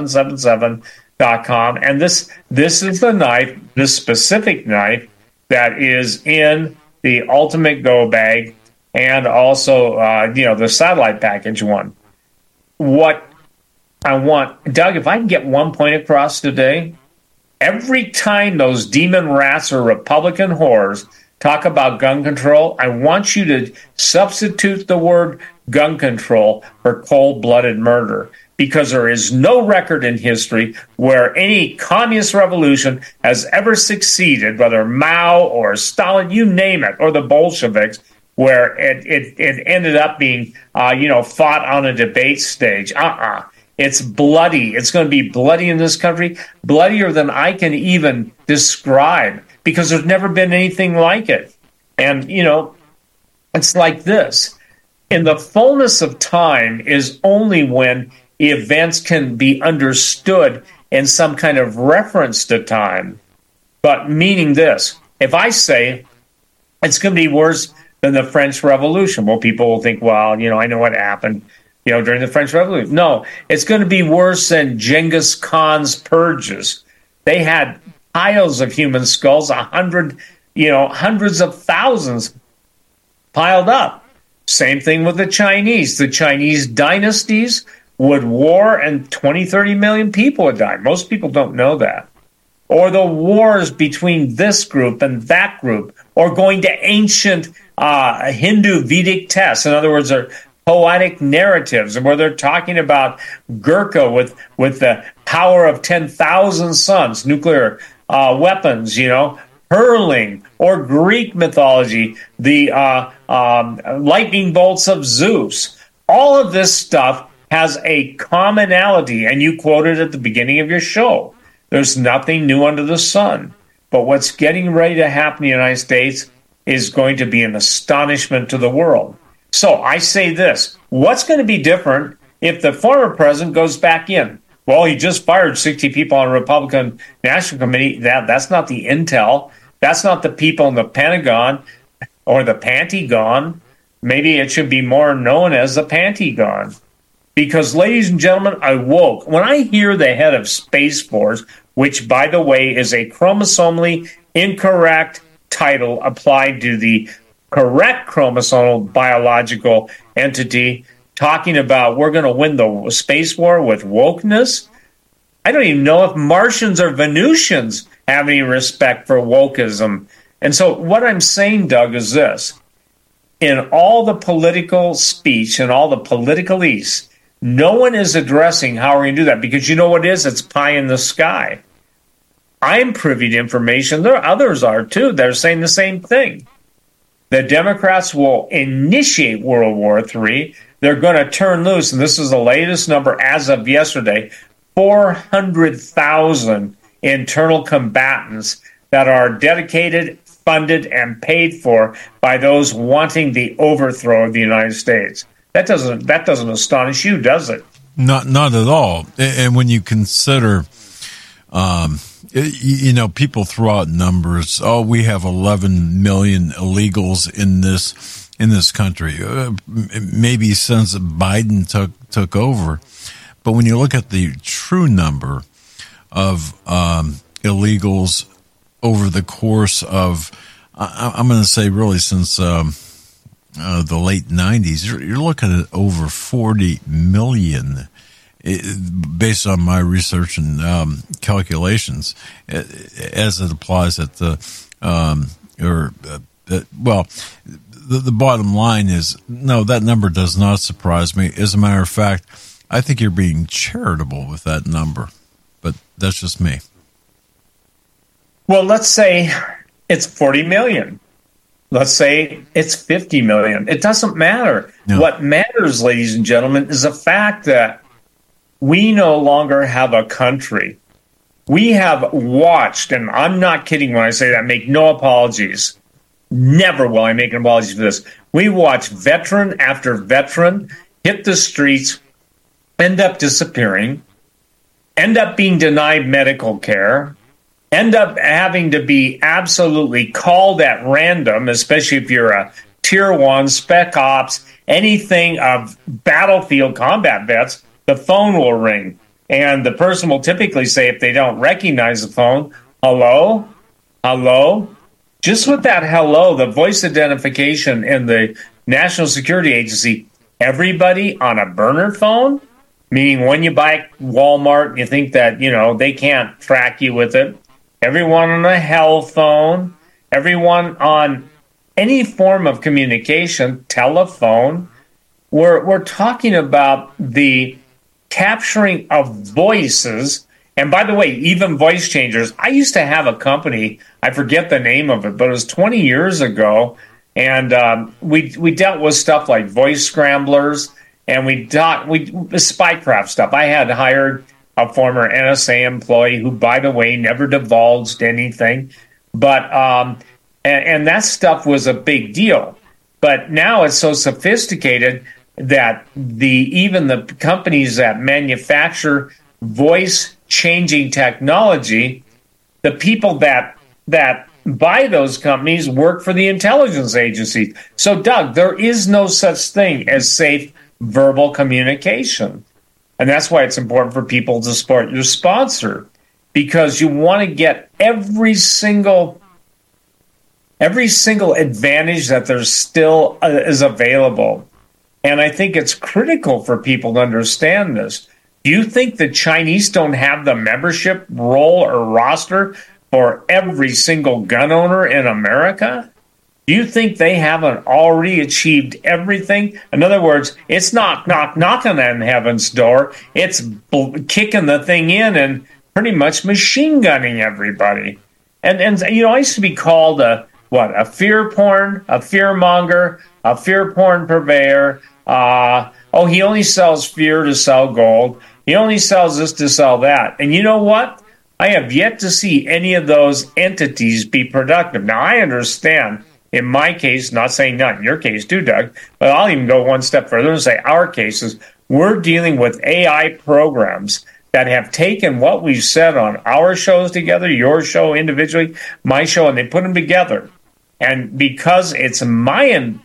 Prep777.com. And this is the knife, this specific knife that is in the Ultimate Go Bag and also, the satellite package one. What I want, Doug, if I can get one point across today, every time those demon rats or Republican whores talk about gun control, I want you to substitute the word gun control for cold-blooded murder, because there is no record in history where any communist revolution has ever succeeded, whether Mao or Stalin, you name it, or the Bolsheviks, where it ended up being, fought on a debate stage. It's bloody. It's going to be bloody in this country, bloodier than I can even describe, because there's never been anything like it. And, it's like this. In the fullness of time is only when events can be understood in some kind of reference to time. But meaning this, if I say it's going to be worse than the French Revolution, well, people will think, well, I know what happened, during the French Revolution. No, it's going to be worse than Genghis Khan's purges. They had piles of human skulls, hundreds of thousands piled up. Same thing with the Chinese. The Chinese dynasties would war and 20, 30 million people would die. Most people don't know that. Or the wars between this group and that group, or going to ancient Hindu Vedic texts. In other words, they're poetic narratives, where they're talking about Gurkha with the power of 10,000 suns, nuclear weapons, hurling, or Greek mythology, the lightning bolts of Zeus. All of this stuff has a commonality, and you quoted at the beginning of your show. There's nothing new under the sun. But what's getting ready to happen in the United States is going to be an astonishment to the world. So I say this, what's going to be different if the former president goes back in? Well, he just fired 60 people on the Republican National Committee. That's not the intel. That's not the people in the Pentagon or the Pantygon. Maybe it should be more known as the Pantygon. Because, ladies and gentlemen, I woke. When I hear the head of Space Force, which, by the way, is a chromosomally incorrect title applied to the correct chromosomal biological entity, talking about we're going to win the space war with wokeness, I don't even know if Martians or Venusians have any respect for wokeism. And so what I'm saying, Doug, is this. In all the political speech and all the politicalese, no one is addressing how we're going to do that, because you know what it is? It's pie in the sky. I'm privy to information. There others are too. They're saying the same thing. The Democrats will initiate World War III. They're going to turn loose, and this is the latest number as of yesterday, 400,000 internal combatants that are dedicated, funded, and paid for by those wanting the overthrow of the United States. That doesn't astonish you, does it? Not at all. And when you consider, people throw out numbers. Oh, we have 11 million illegals in this country. Maybe since Biden took over, but when you look at the true number of illegals over the course of, I'm going to say really since the late 90s, you're looking at over 40 million based on my research and calculations, as it applies at the the bottom line is, no, that number does not surprise me. As a matter of fact, I think you're being charitable with that number, but that's just me. Well, let's say it's 40 million. Let's say it's 50 million. It doesn't matter. No. What matters, ladies and gentlemen, is the fact that we no longer have a country. We have watched, and I'm not kidding when I say that, make no apologies. Never will I make an apology for this. We watch veteran after veteran hit the streets, end up disappearing, end up being denied medical care, end up having to be absolutely called at random, especially if you're a Tier 1, Spec Ops, anything of battlefield combat vets, the phone will ring. And the person will typically say, if they don't recognize the phone, hello? Hello? Just with that hello, the voice identification in the National Security Agency, everybody on a burner phone, meaning when you buy Walmart, you think that, they can't track you with it. Everyone on a hell phone, everyone on any form of communication, telephone. We're talking about the capturing of voices. And by the way, even voice changers. I used to have a company, I forget the name of it, but it was 20 years ago. And we dealt with stuff like voice scramblers, and we spycraft stuff. I had hired a former NSA employee who, by the way, never divulged anything. But and that stuff was a big deal. But now it's so sophisticated that even the companies that manufacture voice-changing technology, the people that buy those companies work for the intelligence agencies. So, Doug, there is no such thing as safe verbal communication. And that's why it's important for people to support your sponsor, because you want to get every single advantage that there still is available. And I think it's critical for people to understand this. Do you think the Chinese don't have the membership roll or roster for every single gun owner in America? Do you think they haven't already achieved everything? In other words, it's knocking on heaven's door. It's kicking the thing in and pretty much machine gunning everybody. And I used to be called a fear porn, a fearmonger, a fear porn purveyor. He only sells fear to sell gold. He only sells this to sell that. And you know what? I have yet to see any of those entities be productive. Now, I understand, in my case, not saying not in your case too, Doug, but I'll even go one step further and say our cases, we're dealing with AI programs that have taken what we've said on our shows together, your show individually, my show, and they put them together. And because it's I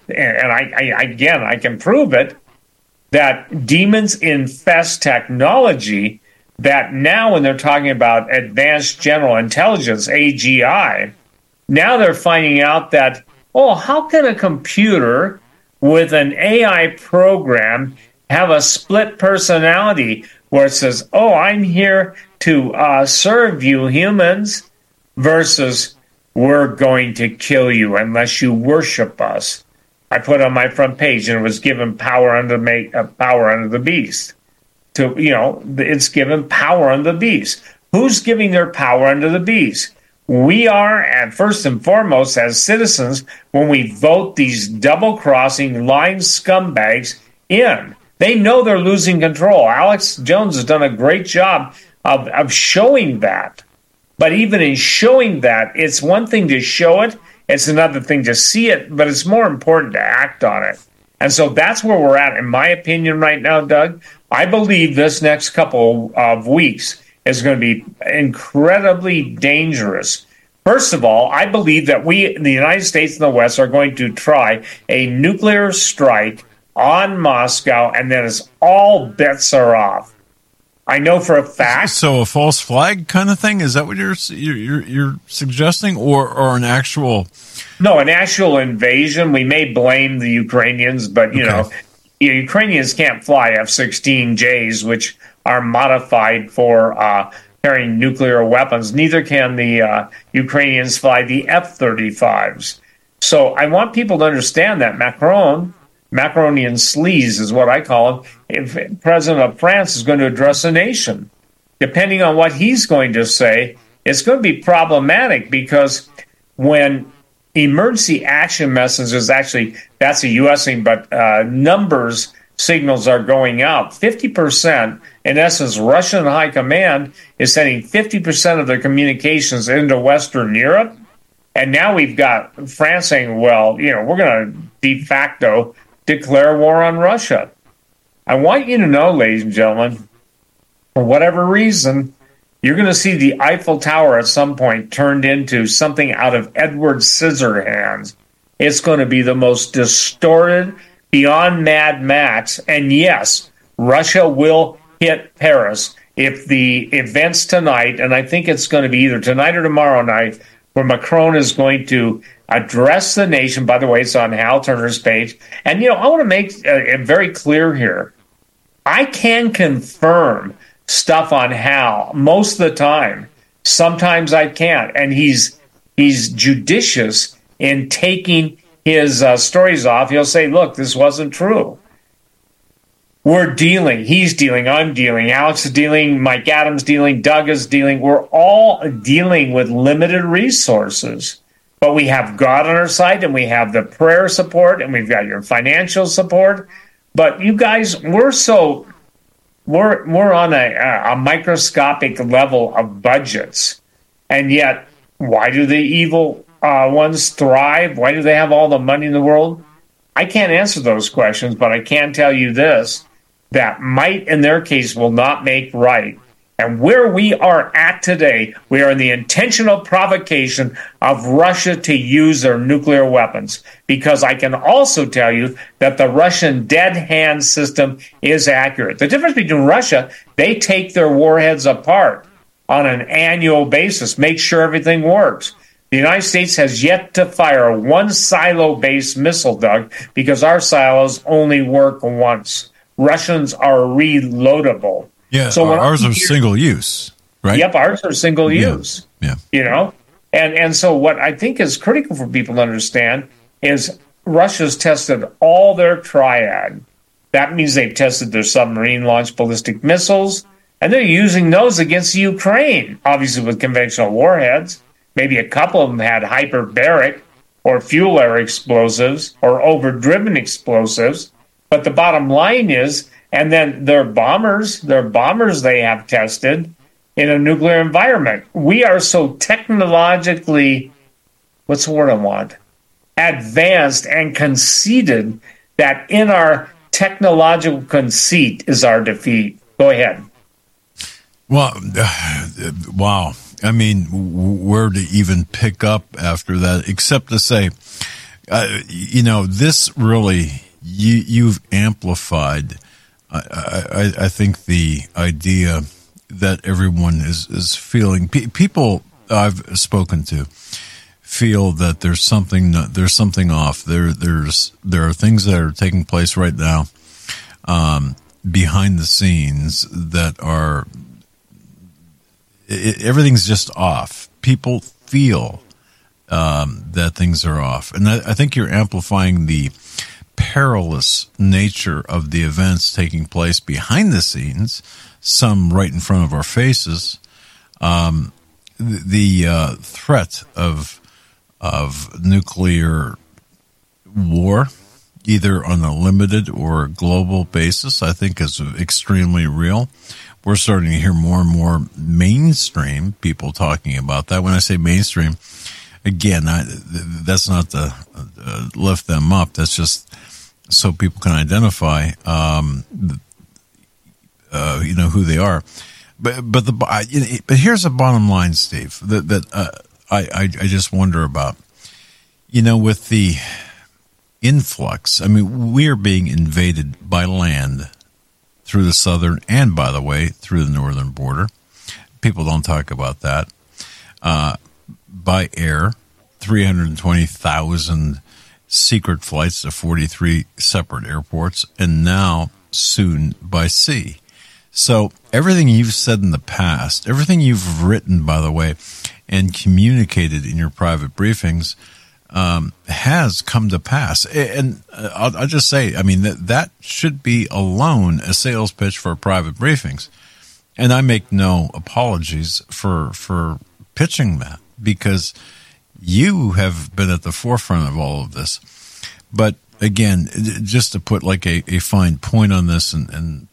can prove it, that demons infest technology, that now when they're talking about advanced general intelligence, AGI, now they're finding out that, how can a computer with an AI program have a split personality where it says, I'm here to serve you humans, versus we're going to kill you unless you worship us. I put on my front page, and it was given power under the beast. It's given power under the beast. Who's giving their power under the beast? We are, and first and foremost, as citizens, when we vote these double-crossing, lying scumbags in. They know they're losing control. Alex Jones has done a great job of showing that. But even in showing that, it's one thing to show it, it's another thing to see it, but it's more important to act on it. And so that's where we're at, in my opinion, right now, Doug. I believe this next couple of weeks is going to be incredibly dangerous. First of all, I believe that we, the United States and the West, are going to try a nuclear strike on Moscow, and then all bets are off. I know for a fact. So a false flag kind of thing? Is that what you're suggesting, or an actual? No, an actual invasion. We may blame the Ukrainians, but you know, Ukrainians can't fly F-16Js, which are modified for carrying nuclear weapons. Neither can the Ukrainians fly the F-35s. So I want people to understand that Macronian sleaze is what I call him, if President of France is going to address a nation. Depending on what he's going to say, it's going to be problematic, because when emergency action messages, actually, that's a U.S. thing, but numbers signals are going out. 50%, in essence, Russian high command is sending 50% of their communications into Western Europe. And now we've got France saying, well, we're going to de facto declare war on Russia. I want you to know, ladies and gentlemen, for whatever reason, you're going to see the Eiffel Tower at some point turned into something out of Edward Scissorhands. It's going to be the most distorted, beyond Mad Max. And yes, Russia will hit Paris if the events tonight, and I think it's going to be either tonight or tomorrow night, where Macron is going to address the nation. By the way, it's on Hal Turner's page. And, I want to make it very clear here. I can confirm stuff on Hal most of the time. Sometimes I can't. And he's judicious in taking his stories off. He'll say, look, this wasn't true. We're dealing. He's dealing. I'm dealing. Alex is dealing. Mike Adams dealing. Doug is dealing. We're all dealing with limited resources. But we have God on our side, and we have the prayer support, and we've got your financial support. But you guys, we're on a microscopic level of budgets. And yet, why do the evil ones thrive? Why do they have all the money in the world? I can't answer those questions, but I can tell you this, that might in their case will not make right. And where we are at today, we are in the intentional provocation of Russia to use their nuclear weapons. Because I can also tell you that the Russian dead hand system is accurate. The difference between Russia, they take their warheads apart on an annual basis, make sure everything works. The United States has yet to fire one silo-based missile, Doug, because our silos only work once. Russians are reloadable. Yeah, so ours are single use, right? Yep, ours are single use. Yeah. And so what I think is critical for people to understand is Russia's tested all their triad. That means they've tested their submarine-launched ballistic missiles, and they're using those against Ukraine, obviously with conventional warheads. Maybe a couple of them had hyperbaric or fuel air explosives or overdriven explosives. But the bottom line is, and then their bombers they have tested in a nuclear environment. We are so technologically, what's the word I want? Advanced and conceited that in our technological conceit is our defeat. Go ahead. Well, wow. I mean, where to even pick up after that, except to say, this really, you've amplified, I think, the idea that everyone is feeling. People I've spoken to feel that there's something off. There are things that are taking place right now behind the scenes that are everything's just off. People feel that things are off, and I think you're amplifying the perilous nature of the events taking place behind the scenes, some right in front of our faces. The threat of nuclear war, either on a limited or global basis, I think is extremely real. We're starting to hear more and more mainstream people talking about that. When I say mainstream, again, that's not to lift them up. That's just so people can identify, who they are. But here's a bottom line, Steve, that I just wonder about. With the influx, I mean, we are being invaded by land through the southern and, by the way, through the northern border. People don't talk about that. By air, 320,000 secret flights to 43 separate airports, and now soon by sea. So everything you've said in the past, everything you've written, by the way, and communicated in your private briefings has come to pass. And I'll just say, I mean, that should be alone a sales pitch for private briefings. And I make no apologies for pitching that, because you have been at the forefront of all of this. But again, just to put like a fine point on this, and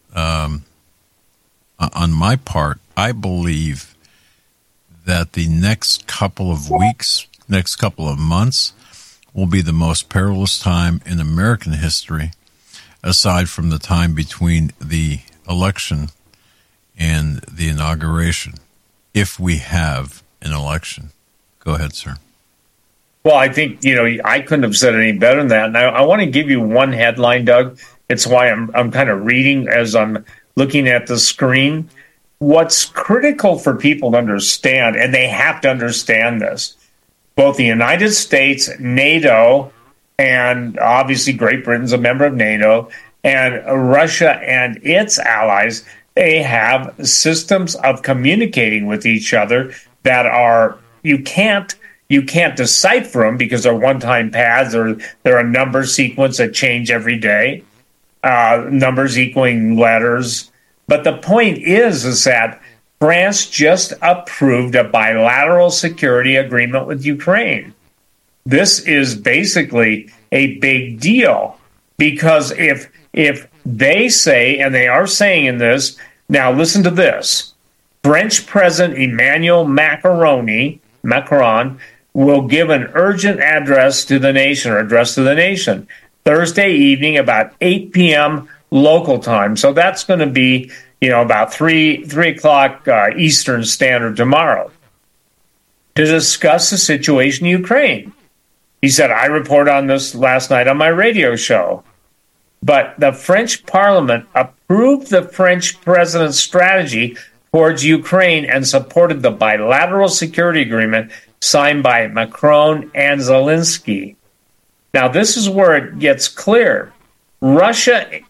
on my part, I believe that the next couple of weeks, next couple of months, will be the most perilous time in American history, aside from the time between the election and the inauguration, if we have an election. Go ahead, sir. Well, I think, I couldn't have said any better than that. And I want to give you one headline, Doug. It's why I'm kind of reading as I'm looking at the screen. What's critical for people to understand, and they have to understand this, both the United States, NATO, and obviously Great Britain's a member of NATO, and Russia and its allies, they have systems of communicating with each other that are, you can't decipher them because they're one-time paths, or they're a number sequence that change every day, numbers equaling letters. But the point is that France just approved a bilateral security agreement with Ukraine. This is basically a big deal, because if they say, and they are saying in this, now listen to this, French President Emmanuel Macron will give an urgent address to the nation, Thursday evening about 8 p.m. local time. So that's going to be, about 3 o'clock Eastern Standard tomorrow, to discuss the situation in Ukraine. He said, I reported on this last night on my radio show. But the French Parliament approved the French president's strategy towards Ukraine and supported the bilateral security agreement signed by Macron and Zelensky. Now, this is where it gets clear. Russia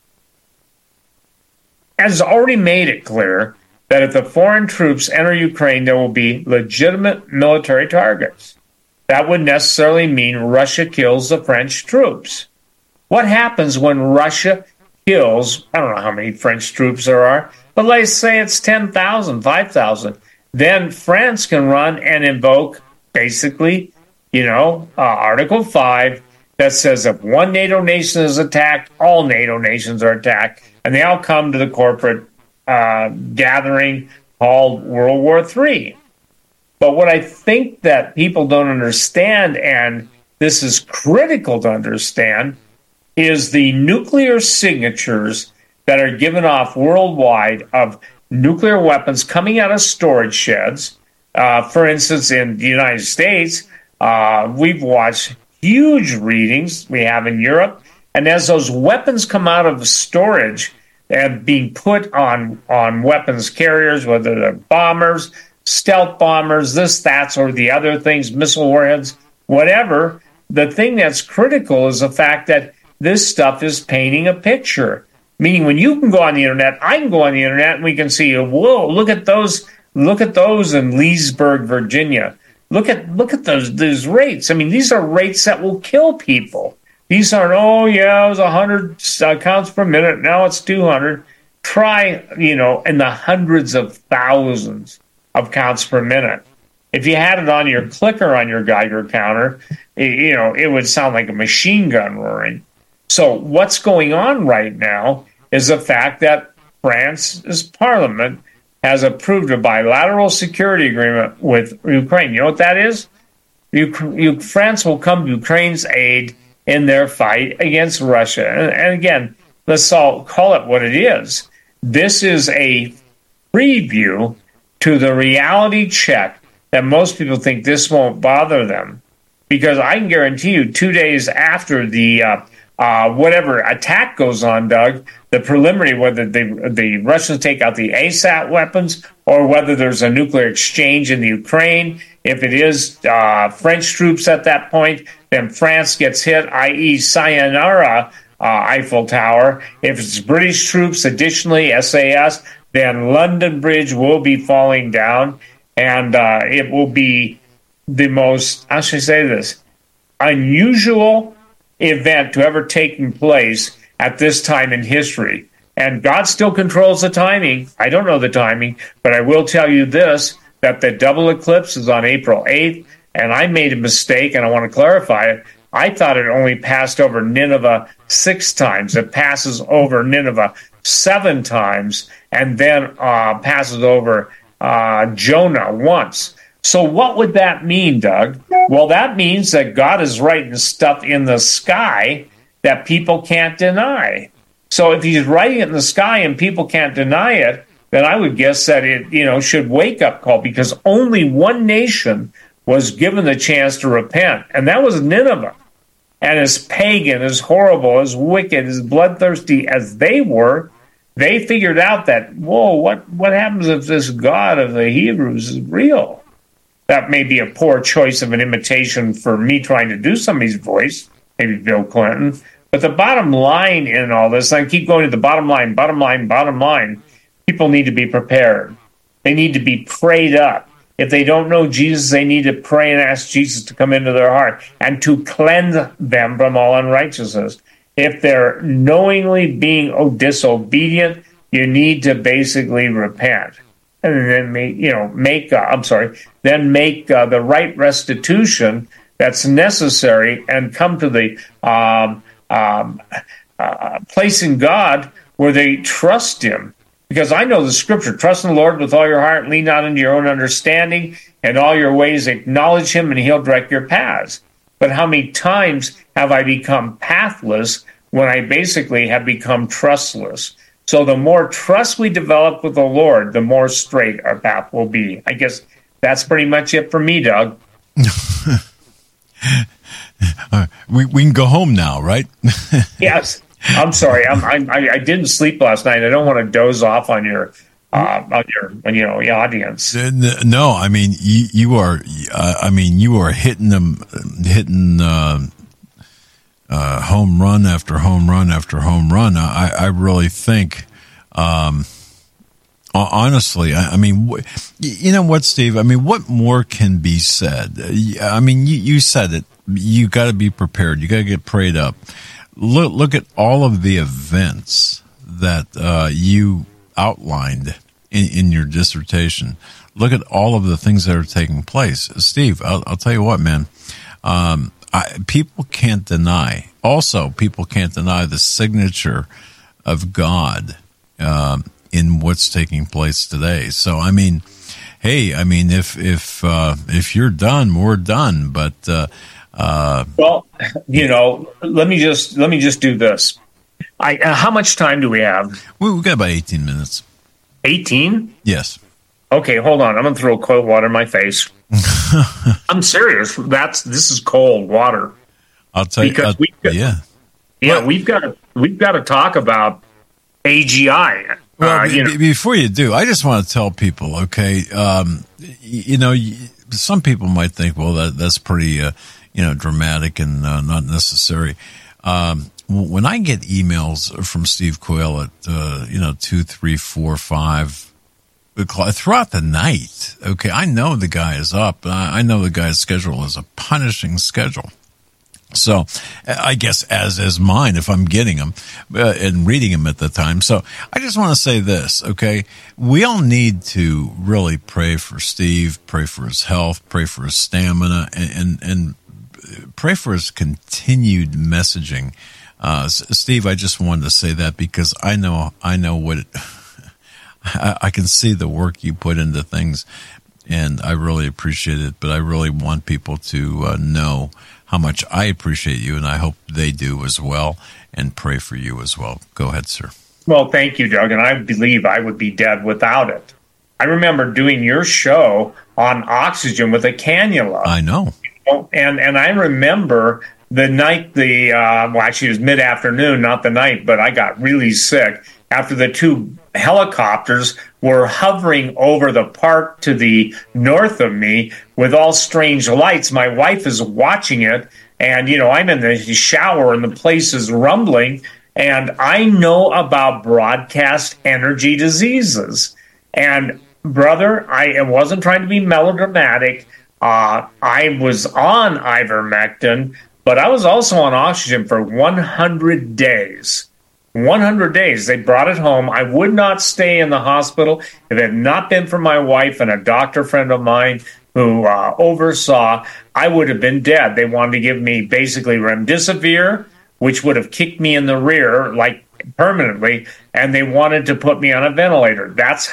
has already made it clear that if the foreign troops enter Ukraine, there will be legitimate military targets. That would necessarily mean Russia kills the French troops. What happens when Russia kills, I don't know how many French troops there are, but let's say it's 10,000, 5,000. Then France can run and invoke basically, Article 5 that says if one NATO nation is attacked, all NATO nations are attacked, and they all come to the corporate gathering called World War III. But what I think that people don't understand, and this is critical to understand, is the nuclear signatures that are given off worldwide of nuclear weapons coming out of storage sheds. For instance, in the United States, we've watched huge readings we have in Europe. And as those weapons come out of storage and being put on weapons carriers, whether they're bombers, stealth bombers, this, that, or the other things, missile warheads, whatever, the thing that's critical is the fact that this stuff is painting a picture. Meaning when you can go on the internet, I can go on the internet, and we can see, whoa, look at those in Leesburg, Virginia. Look at those rates. I mean, these are rates that will kill people. These aren't, it was 100 counts per minute, now it's 200. Try, in the hundreds of thousands of counts per minute. If you had it on your clicker on your Geiger counter, it would sound like a machine gun roaring. So what's going on right now is the fact that France's parliament has approved a bilateral security agreement with Ukraine. You know what that is? France will come to Ukraine's aid in their fight against Russia. And again, let's all call it what it is. This is a preview to the reality check that most people think this won't bother them. Because I can guarantee you 2 days after the whatever attack goes on, Doug, the preliminary, whether the Russians take out the ASAT weapons or whether there's a nuclear exchange in the Ukraine, if it is French troops at that point, then France gets hit, i.e. sayonara Eiffel Tower. If it's British troops, additionally, SAS, then London Bridge will be falling down, and it will be the most, how should I say this, unusual event to ever taking place at this time in history. And God still controls the timing. I don't know the timing, but I will tell you this, that the double eclipse is on April 8th, and I made a mistake, and I want to clarify it. I thought it only passed over Nineveh 6 times. It passes over Nineveh 7 times, and then passes over Jonah once. So what would that mean, Doug? Well, that means that God is writing stuff in the sky that people can't deny. So if he's writing it in the sky and people can't deny it, then I would guess that it, should wake up call, because only one nation was given the chance to repent, and that was Nineveh. And as pagan, as horrible, as wicked, as bloodthirsty as they were, they figured out that, whoa, what happens if this God of the Hebrews is real? That may be a poor choice of an imitation for me trying to do somebody's voice, maybe Bill Clinton. But the bottom line in all this, I keep going to the bottom line, people need to be prepared. They need to be prayed up. If they don't know Jesus, they need to pray and ask Jesus to come into their heart and to cleanse them from all unrighteousness. If they're knowingly being disobedient, you need to basically repent. And then make the right restitution that's necessary, and come to the place in God where they trust him. Because I know the scripture, trust in the Lord with all your heart, lean not into your own understanding, and all your ways acknowledge him, and he'll direct your paths. But how many times have I become pathless when I basically have become trustless? So the more trust we develop with the Lord, the more straight our path will be. I guess that's pretty much it for me, Doug. We can go home now, right? Yes. I'm sorry. I didn't sleep last night. I don't want to doze off on your audience. No, I mean you are. You are hitting home run after home run after home run. I really think, honestly, I mean, you know what, Steve? I mean, what more can be said? I mean, you said it. You got to be prepared. You got to get prayed up. Look at all of the events that you outlined in your dissertation. Look at all of the things that are taking place. Steve, I'll tell you what, man. People can't deny. Also, people can't deny the signature of God in what's taking place today. So, I mean, hey, I mean, if you're done, we're done. But well, let me just do this. How much time do we have? We've got about 18 minutes. 18? Yes. Okay, hold on. I'm going to throw cold water in my face. I'm serious. This is cold water. I'll tell you. We've got to talk about AGI. Well, before you do, I just want to tell people, okay, some people might think, well, that's pretty, dramatic and not necessary. When I get emails from Steve Quayle at 2, 3, 4, 5 o'clock throughout the night, okay, I know the guy is up. I know the guy's schedule is a punishing schedule. So I guess as is mine if I'm getting them and reading them at the time. So I just want to say this, okay? We all need to really pray for Steve, pray for his health, pray for his stamina, and pray for his continued messaging. Steve, I just wanted to say that because I know what I can see the work you put into things, and I really appreciate it. But I really want people to know how much I appreciate you, and I hope they do as well, and pray for you as well. Go ahead, sir. Well, thank you, Doug, and I believe I would be dead without it. I remember doing your show on oxygen with a cannula. I know. And I remember the night, actually it was mid-afternoon, not the night, but I got really sick after the 2 helicopters were hovering over the park to the north of me with all strange lights. My wife is watching it, And, I'm in the shower and the place is rumbling. And I know about broadcast energy diseases. And, brother, I wasn't trying to be melodramatic. I was on ivermectin, but I was also on oxygen for 100 days. 100 days. They brought it home. I would not stay in the hospital if it had not been for my wife and a doctor friend of mine who oversaw. I would have been dead. They wanted to give me basically remdesivir, which would have kicked me in the rear, like permanently, and they wanted to put me on a ventilator. That's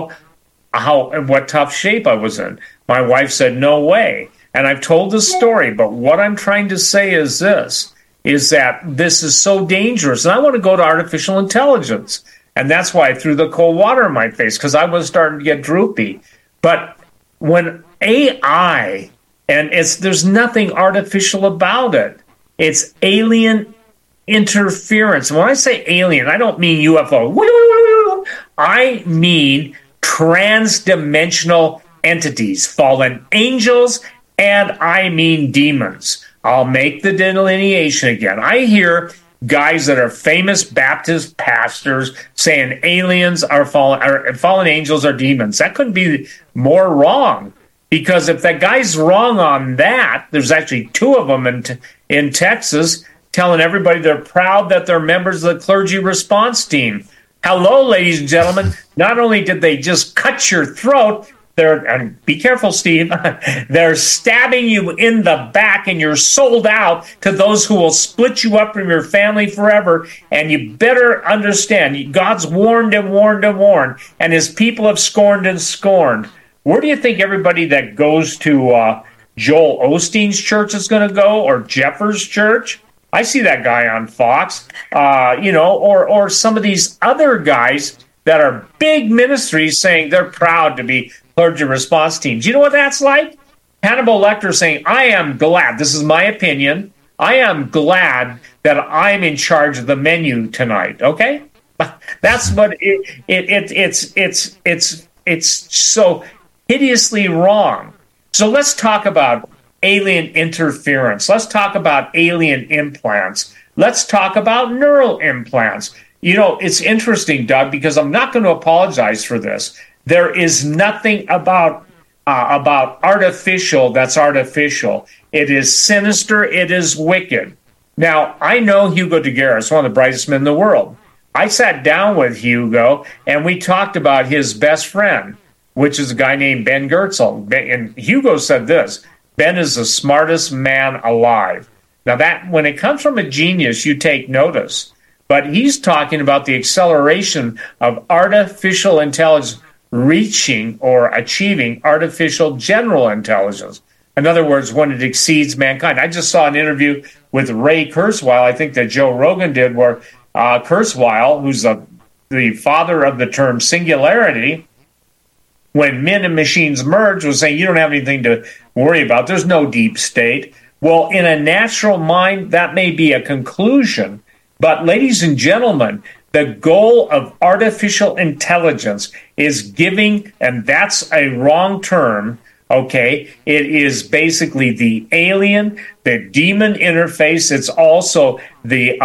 what tough shape I was in. My wife said, no way. And I've told this story, but what I'm trying to say is this, is that this is so dangerous. And I want to go to artificial intelligence. And that's why I threw the cold water in my face, because I was starting to get droopy. But when AI, and there's nothing artificial about it, it's alien interference. When I say alien, I don't mean UFO. I mean transdimensional entities, fallen angels, and I mean demons. I'll make the delineation again. I hear guys that are famous Baptist pastors saying aliens are fallen angels are demons. That couldn't be more wrong, because if that guy's wrong on that, there's actually two of them in Texas telling everybody they're proud that they're members of the clergy response team. Hello, ladies and gentlemen. Not only did they just cut your throat, and be careful, Steve, they're stabbing you in the back, and you're sold out to those who will split you up from your family forever. And you better understand, God's warned and warned and warned, and his people have scorned and scorned. Where do you think everybody that goes to Joel Osteen's church is going to go, or Jeffers' church? I see that guy on Fox, or some of these other guys that are big ministries saying they're proud to be clergy response teams. You know what that's like? Hannibal Lecter saying, I am glad, this is my opinion, I am glad that I'm in charge of the menu tonight, okay? That's what it's so hideously wrong. So let's talk about alien interference. Let's talk about alien implants. Let's talk about neural implants. It's interesting, Doug, because I'm not going to apologize for this. There is nothing about artificial that's artificial. It is sinister. It is wicked. Now, I know Hugo de Garis, one of the brightest men in the world. I sat down with Hugo, and we talked about his best friend, which is a guy named Ben Goertzel. And Hugo said this, Ben is the smartest man alive. Now, that when it comes from a genius, you take notice. But he's talking about the acceleration of artificial intelligence reaching or achieving artificial general intelligence. In other words, when it exceeds mankind. I just saw an interview with Ray Kurzweil, I think that Joe Rogan did, where Kurzweil, who's the father of the term singularity, when men and machines merge, was saying you don't have anything to worry about. There's no deep state. Well, in a natural mind, that may be a conclusion. But ladies and gentlemen, the goal of artificial intelligence is giving, and that's a wrong term, okay? It is basically the alien, the demon interface. It's also the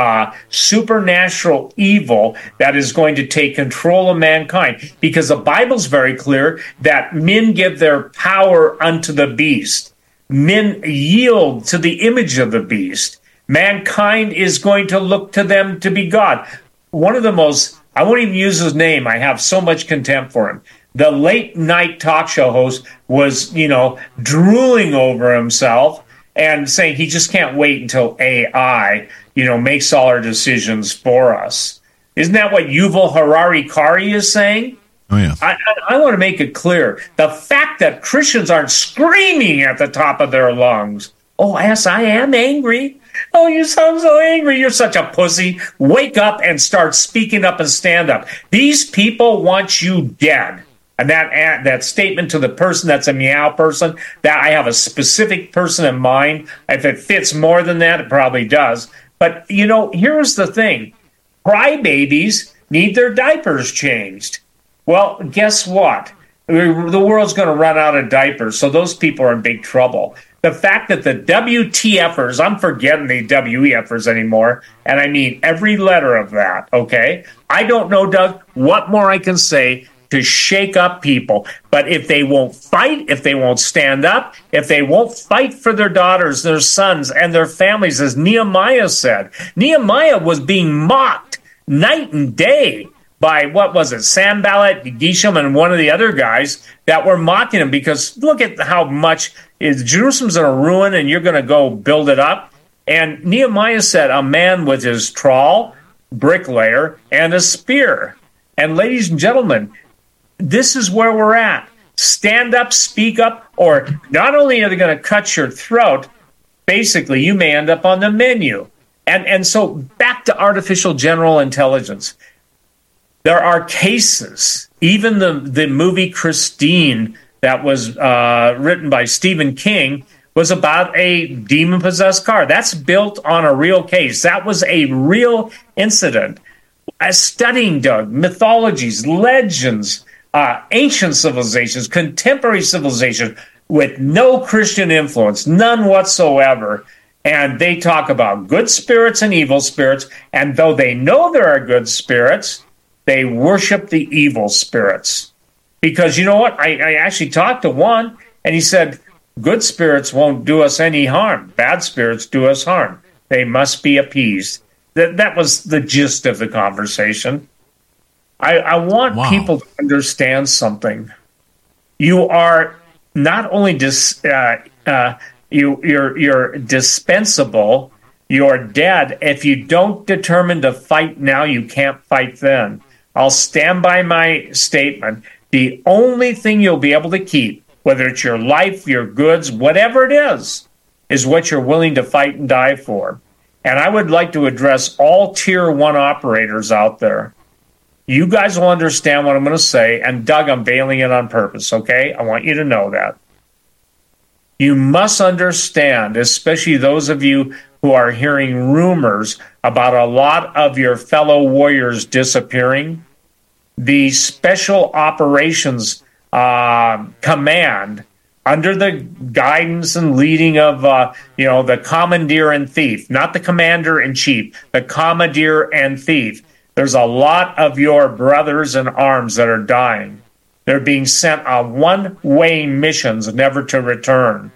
supernatural evil that is going to take control of mankind. Because the Bible's very clear that men give their power unto the beast. Men yield to the image of the beast. Mankind is going to look to them to be God. One of the most, I won't even use his name, I have so much contempt for him. The late night talk show host was, drooling over himself and saying he just can't wait until AI, makes all our decisions for us. Isn't that what Yuval Harari Kari is saying? Oh, yeah. I want to make it clear. The fact that Christians aren't screaming at the top of their lungs, oh, yes, I am angry. Oh, you sound so angry. You're such a pussy. Wake up and start speaking up and stand up. These people want you dead. And that statement to the person that's a meow person, that I have a specific person in mind. If it fits more than that, it probably does. But, here's the thing. Crybabies need their diapers changed. Well, guess what? The world's going to run out of diapers, so those people are in big trouble. The fact that the WTFers, I'm forgetting the WEFers anymore, and I mean every letter of that, okay? I don't know, Doug, what more I can say to shake up people. But if they won't fight, if they won't stand up, if they won't fight for their daughters, their sons, and their families, as Nehemiah said. Nehemiah was being mocked night and day by, what was it, Sanballat, Geshem, and one of the other guys that were mocking him because look at how much Jerusalem's in a ruin and you're going to go build it up. And Nehemiah said, a man with his trowel, bricklayer, and a spear. And ladies and gentlemen, this is where we're at. Stand up, speak up, or not only are they going to cut your throat, basically you may end up on the menu. And so back to artificial general intelligence. There are cases, even the movie Christine that was written by Stephen King was about a demon-possessed car. That's built on a real case. That was a real incident. Studying, Doug, mythologies, legends, ancient civilizations, contemporary civilizations with no Christian influence, none whatsoever. And they talk about good spirits and evil spirits. And though they know there are good spirits, they worship the evil spirits. Because you know what? I actually talked to one, and he said, good spirits won't do us any harm. Bad spirits do us harm. They must be appeased. That was the gist of the conversation. I want people to understand something. You are not only you're dispensable, you're dead. If you don't determine to fight now, you can't fight then. I'll stand by my statement. The only thing you'll be able to keep, whether it's your life, your goods, whatever it is what you're willing to fight and die for. And I would like to address all Tier 1 operators out there. You guys will understand what I'm going to say. And Doug, I'm veiling it on purpose, okay? I want you to know that. You must understand, especially those of you who are hearing rumors about a lot of your fellow warriors disappearing, the Special Operations Command, under the guidance and leading of the commandeer and thief, not the commander-in-chief, the commandeer and thief. There's a lot of your brothers in arms that are dying. They're being sent on one-way missions, never to return.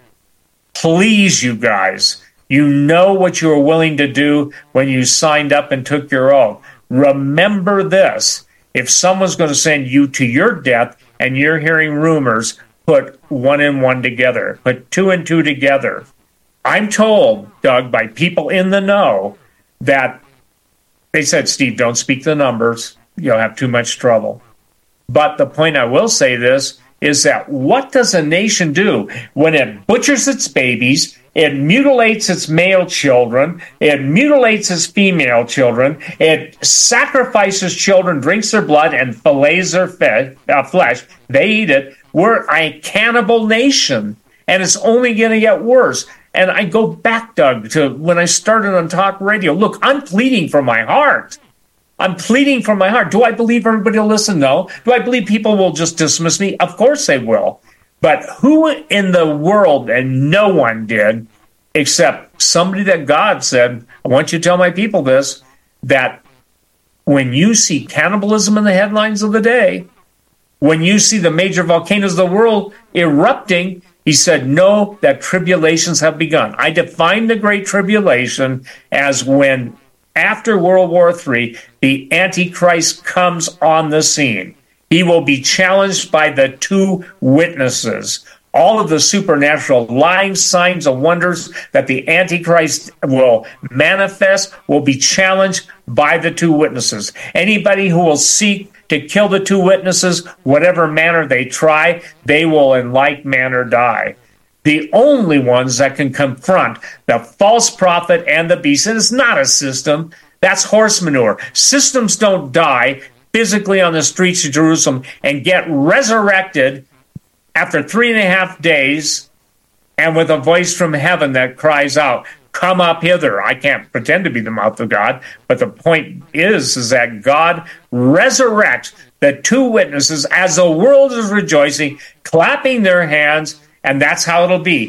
Please, you guys, you know what you were willing to do when you signed up and took your oath. Remember this. If someone's going to send you to your death and you're hearing rumors, put one and one together. Put two and two together. I'm told, Doug, by people in the know that they said, Steve, don't speak the numbers. You'll have too much trouble. But the point I will say this is that what does a nation do when it butchers its babies, it mutilates its male children, it mutilates its female children, it sacrifices children, drinks their blood, and fillets their flesh? They eat it. We're a cannibal nation, and it's only going to get worse. And I go back, Doug, to when I started on talk radio. Look, I'm pleading from my heart. I'm pleading from my heart. Do I believe everybody will listen? No. Do I believe people will just dismiss me? Of course they will. But who in the world, and no one did, except somebody that God said, I want you to tell my people this, that when you see cannibalism in the headlines of the day, when you see the major volcanoes of the world erupting, he said, know that tribulations have begun. I define the Great Tribulation as when, after World War III, the Antichrist comes on the scene. He will be challenged by the two witnesses. All of the supernatural lying signs and wonders that the Antichrist will manifest will be challenged by the two witnesses. Anybody who will seek to kill the two witnesses, whatever manner they try, they will in like manner die. The only ones that can confront the false prophet and the beast, and it's not a system, that's horse manure. Systems don't die physically on the streets of Jerusalem and get resurrected after 3.5 days and with a voice from heaven that cries out, come up hither. I can't pretend to be the mouth of God, but the point is that God resurrects the two witnesses as the world is rejoicing, clapping their hands, and that's how it'll be.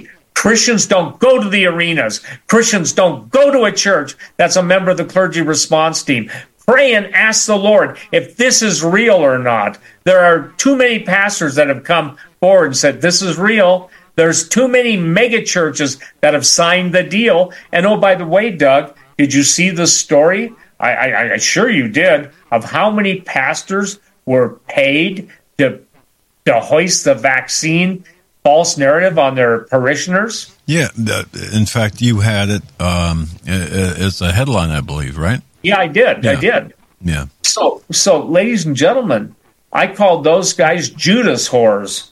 Christians don't go to the arenas. Christians don't go to a church that's a member of the clergy response team. Pray and ask the Lord if this is real or not. There are too many pastors that have come forward and said, this is real. There's too many mega churches that have signed the deal. And oh, by the way, Doug, did you see the story? I sure you did, of how many pastors were paid to hoist the vaccine false narrative on their parishioners? Yeah. In fact, you had it as a headline, I believe, right? Yeah, I did. Yeah. I did. Yeah. So, ladies and gentlemen, I called those guys Judas whores.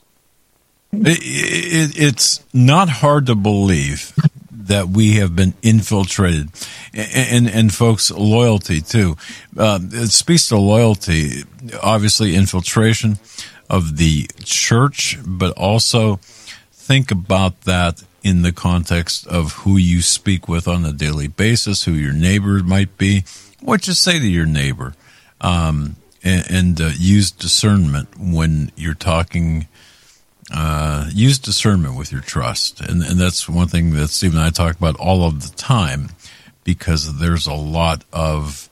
It's not hard to believe that we have been infiltrated, and folks, loyalty too. It speaks to loyalty, obviously infiltration of the church, but also think about that in the context of who you speak with on a daily basis, who your neighbor might be, what you say to your neighbor, and use discernment when you're talking. Use discernment with your trust, and that's one thing that Steve and I talk about all of the time, because there's a lot of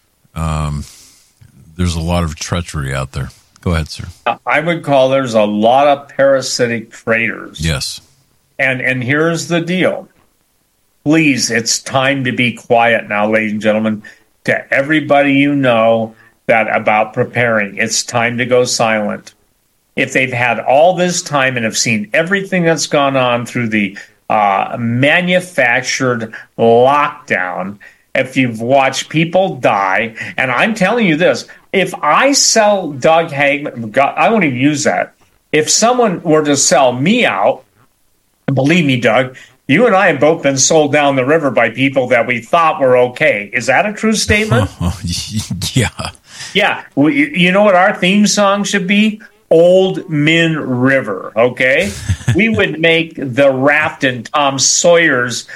treachery out there. Go ahead, sir. I would call there's a lot of parasitic traitors. Yes. And here's the deal. Please, it's time to be quiet now, ladies and gentlemen. To everybody you know that about preparing, it's time to go silent. If they've had all this time and have seen everything that's gone on through the manufactured lockdown, if you've watched people die, and I'm telling you this, if I sell Doug Hagmann, God, I won't even use that. If someone were to sell me out, believe me, Doug, you and I have both been sold down the river by people that we thought were okay. Is that a true statement? Yeah. Yeah. You know what our theme song should be? Old Min River, okay? We would make the raft in Tom Sawyer's,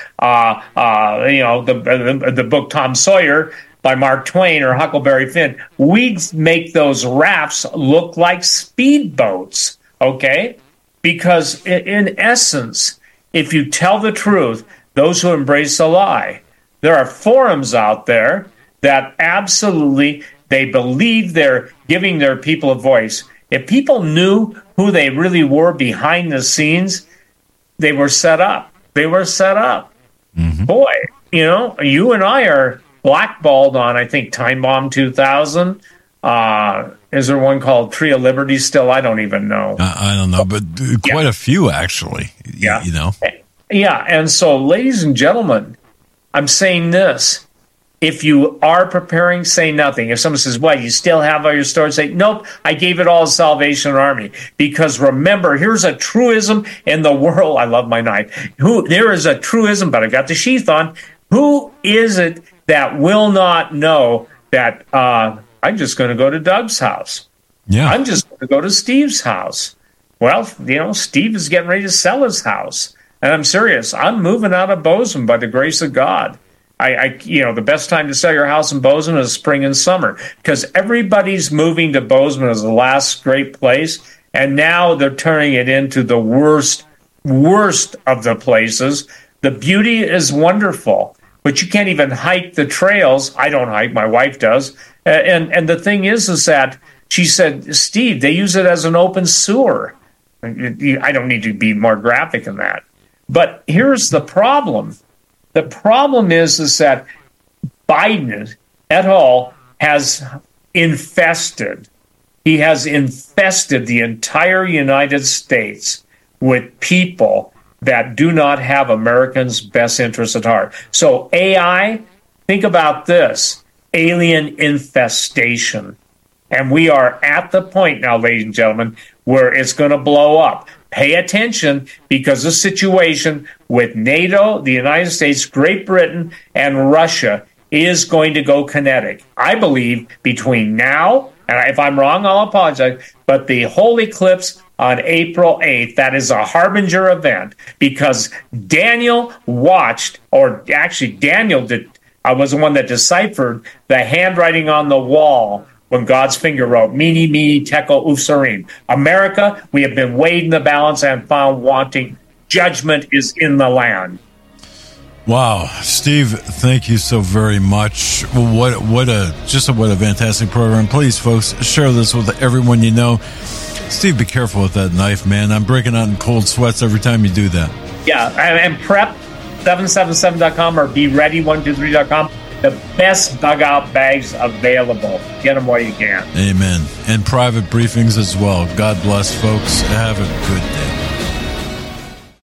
the book Tom Sawyer by Mark Twain or Huckleberry Finn. We'd make those rafts look like speedboats, okay? Because in essence, if you tell the truth, those who embrace a lie, there are forums out there that absolutely, they believe they're giving their people a voice. If people knew who they really were behind the scenes, they were set up. They were set up. Mm-hmm. Boy, you and I are blackballed on, I think, Time Bomb 2000. Is there one called Tree of Liberty still? I don't even know. I don't know, but quite a few, actually. Yeah. Yeah, and so, ladies and gentlemen, I'm saying this. If you are preparing, say nothing. If someone says, well, you still have all your stories, say, nope, I gave it all to Salvation Army. Because remember, here's a truism in the world. I love my knife. There is a truism, but I've got the sheath on. Who is it that will not know that I'm just going to go to Doug's house? Yeah. I'm just going to go to Steve's house. Well, Steve is getting ready to sell his house. And I'm serious. I'm moving out of Bozeman by the grace of God. The best time to sell your house in Bozeman is spring and summer, because everybody's moving to Bozeman as the last great place, and now they're turning it into the worst of the places. The beauty is wonderful, but you can't even hike the trails. I don't hike, my wife does. And the thing is that she said, Steve, they use it as an open sewer. I don't need to be more graphic than that. But here's the problem. The problem is that Biden et al. Has infested. He has infested the entire United States with people that do not have Americans' best interests at heart. So AI, think about this, alien infestation. And we are at the point now, ladies and gentlemen, where it's going to blow up. Pay attention, because the situation with NATO, the United States, Great Britain, and Russia is going to go kinetic. I believe between now, and if I'm wrong, I'll apologize, but the whole eclipse on April 8th, that is a harbinger event, because Daniel watched, or actually Daniel was the one that deciphered the handwriting on the wall when God's finger wrote, Mene, Mene, Tekel, Upsarim. America, we have been weighed in the balance and found wanting judgment is in the land. Wow, Steve, thank you so very much. What a fantastic program. Please, folks, share this with everyone you know. Steve, be careful with that knife, man. I'm breaking out in cold sweats every time you do that. Yeah, and prep777.com or beready123.com. The best bug out bags available. Get them while you can. Amen. And private briefings as well. God bless, folks. Have a good day.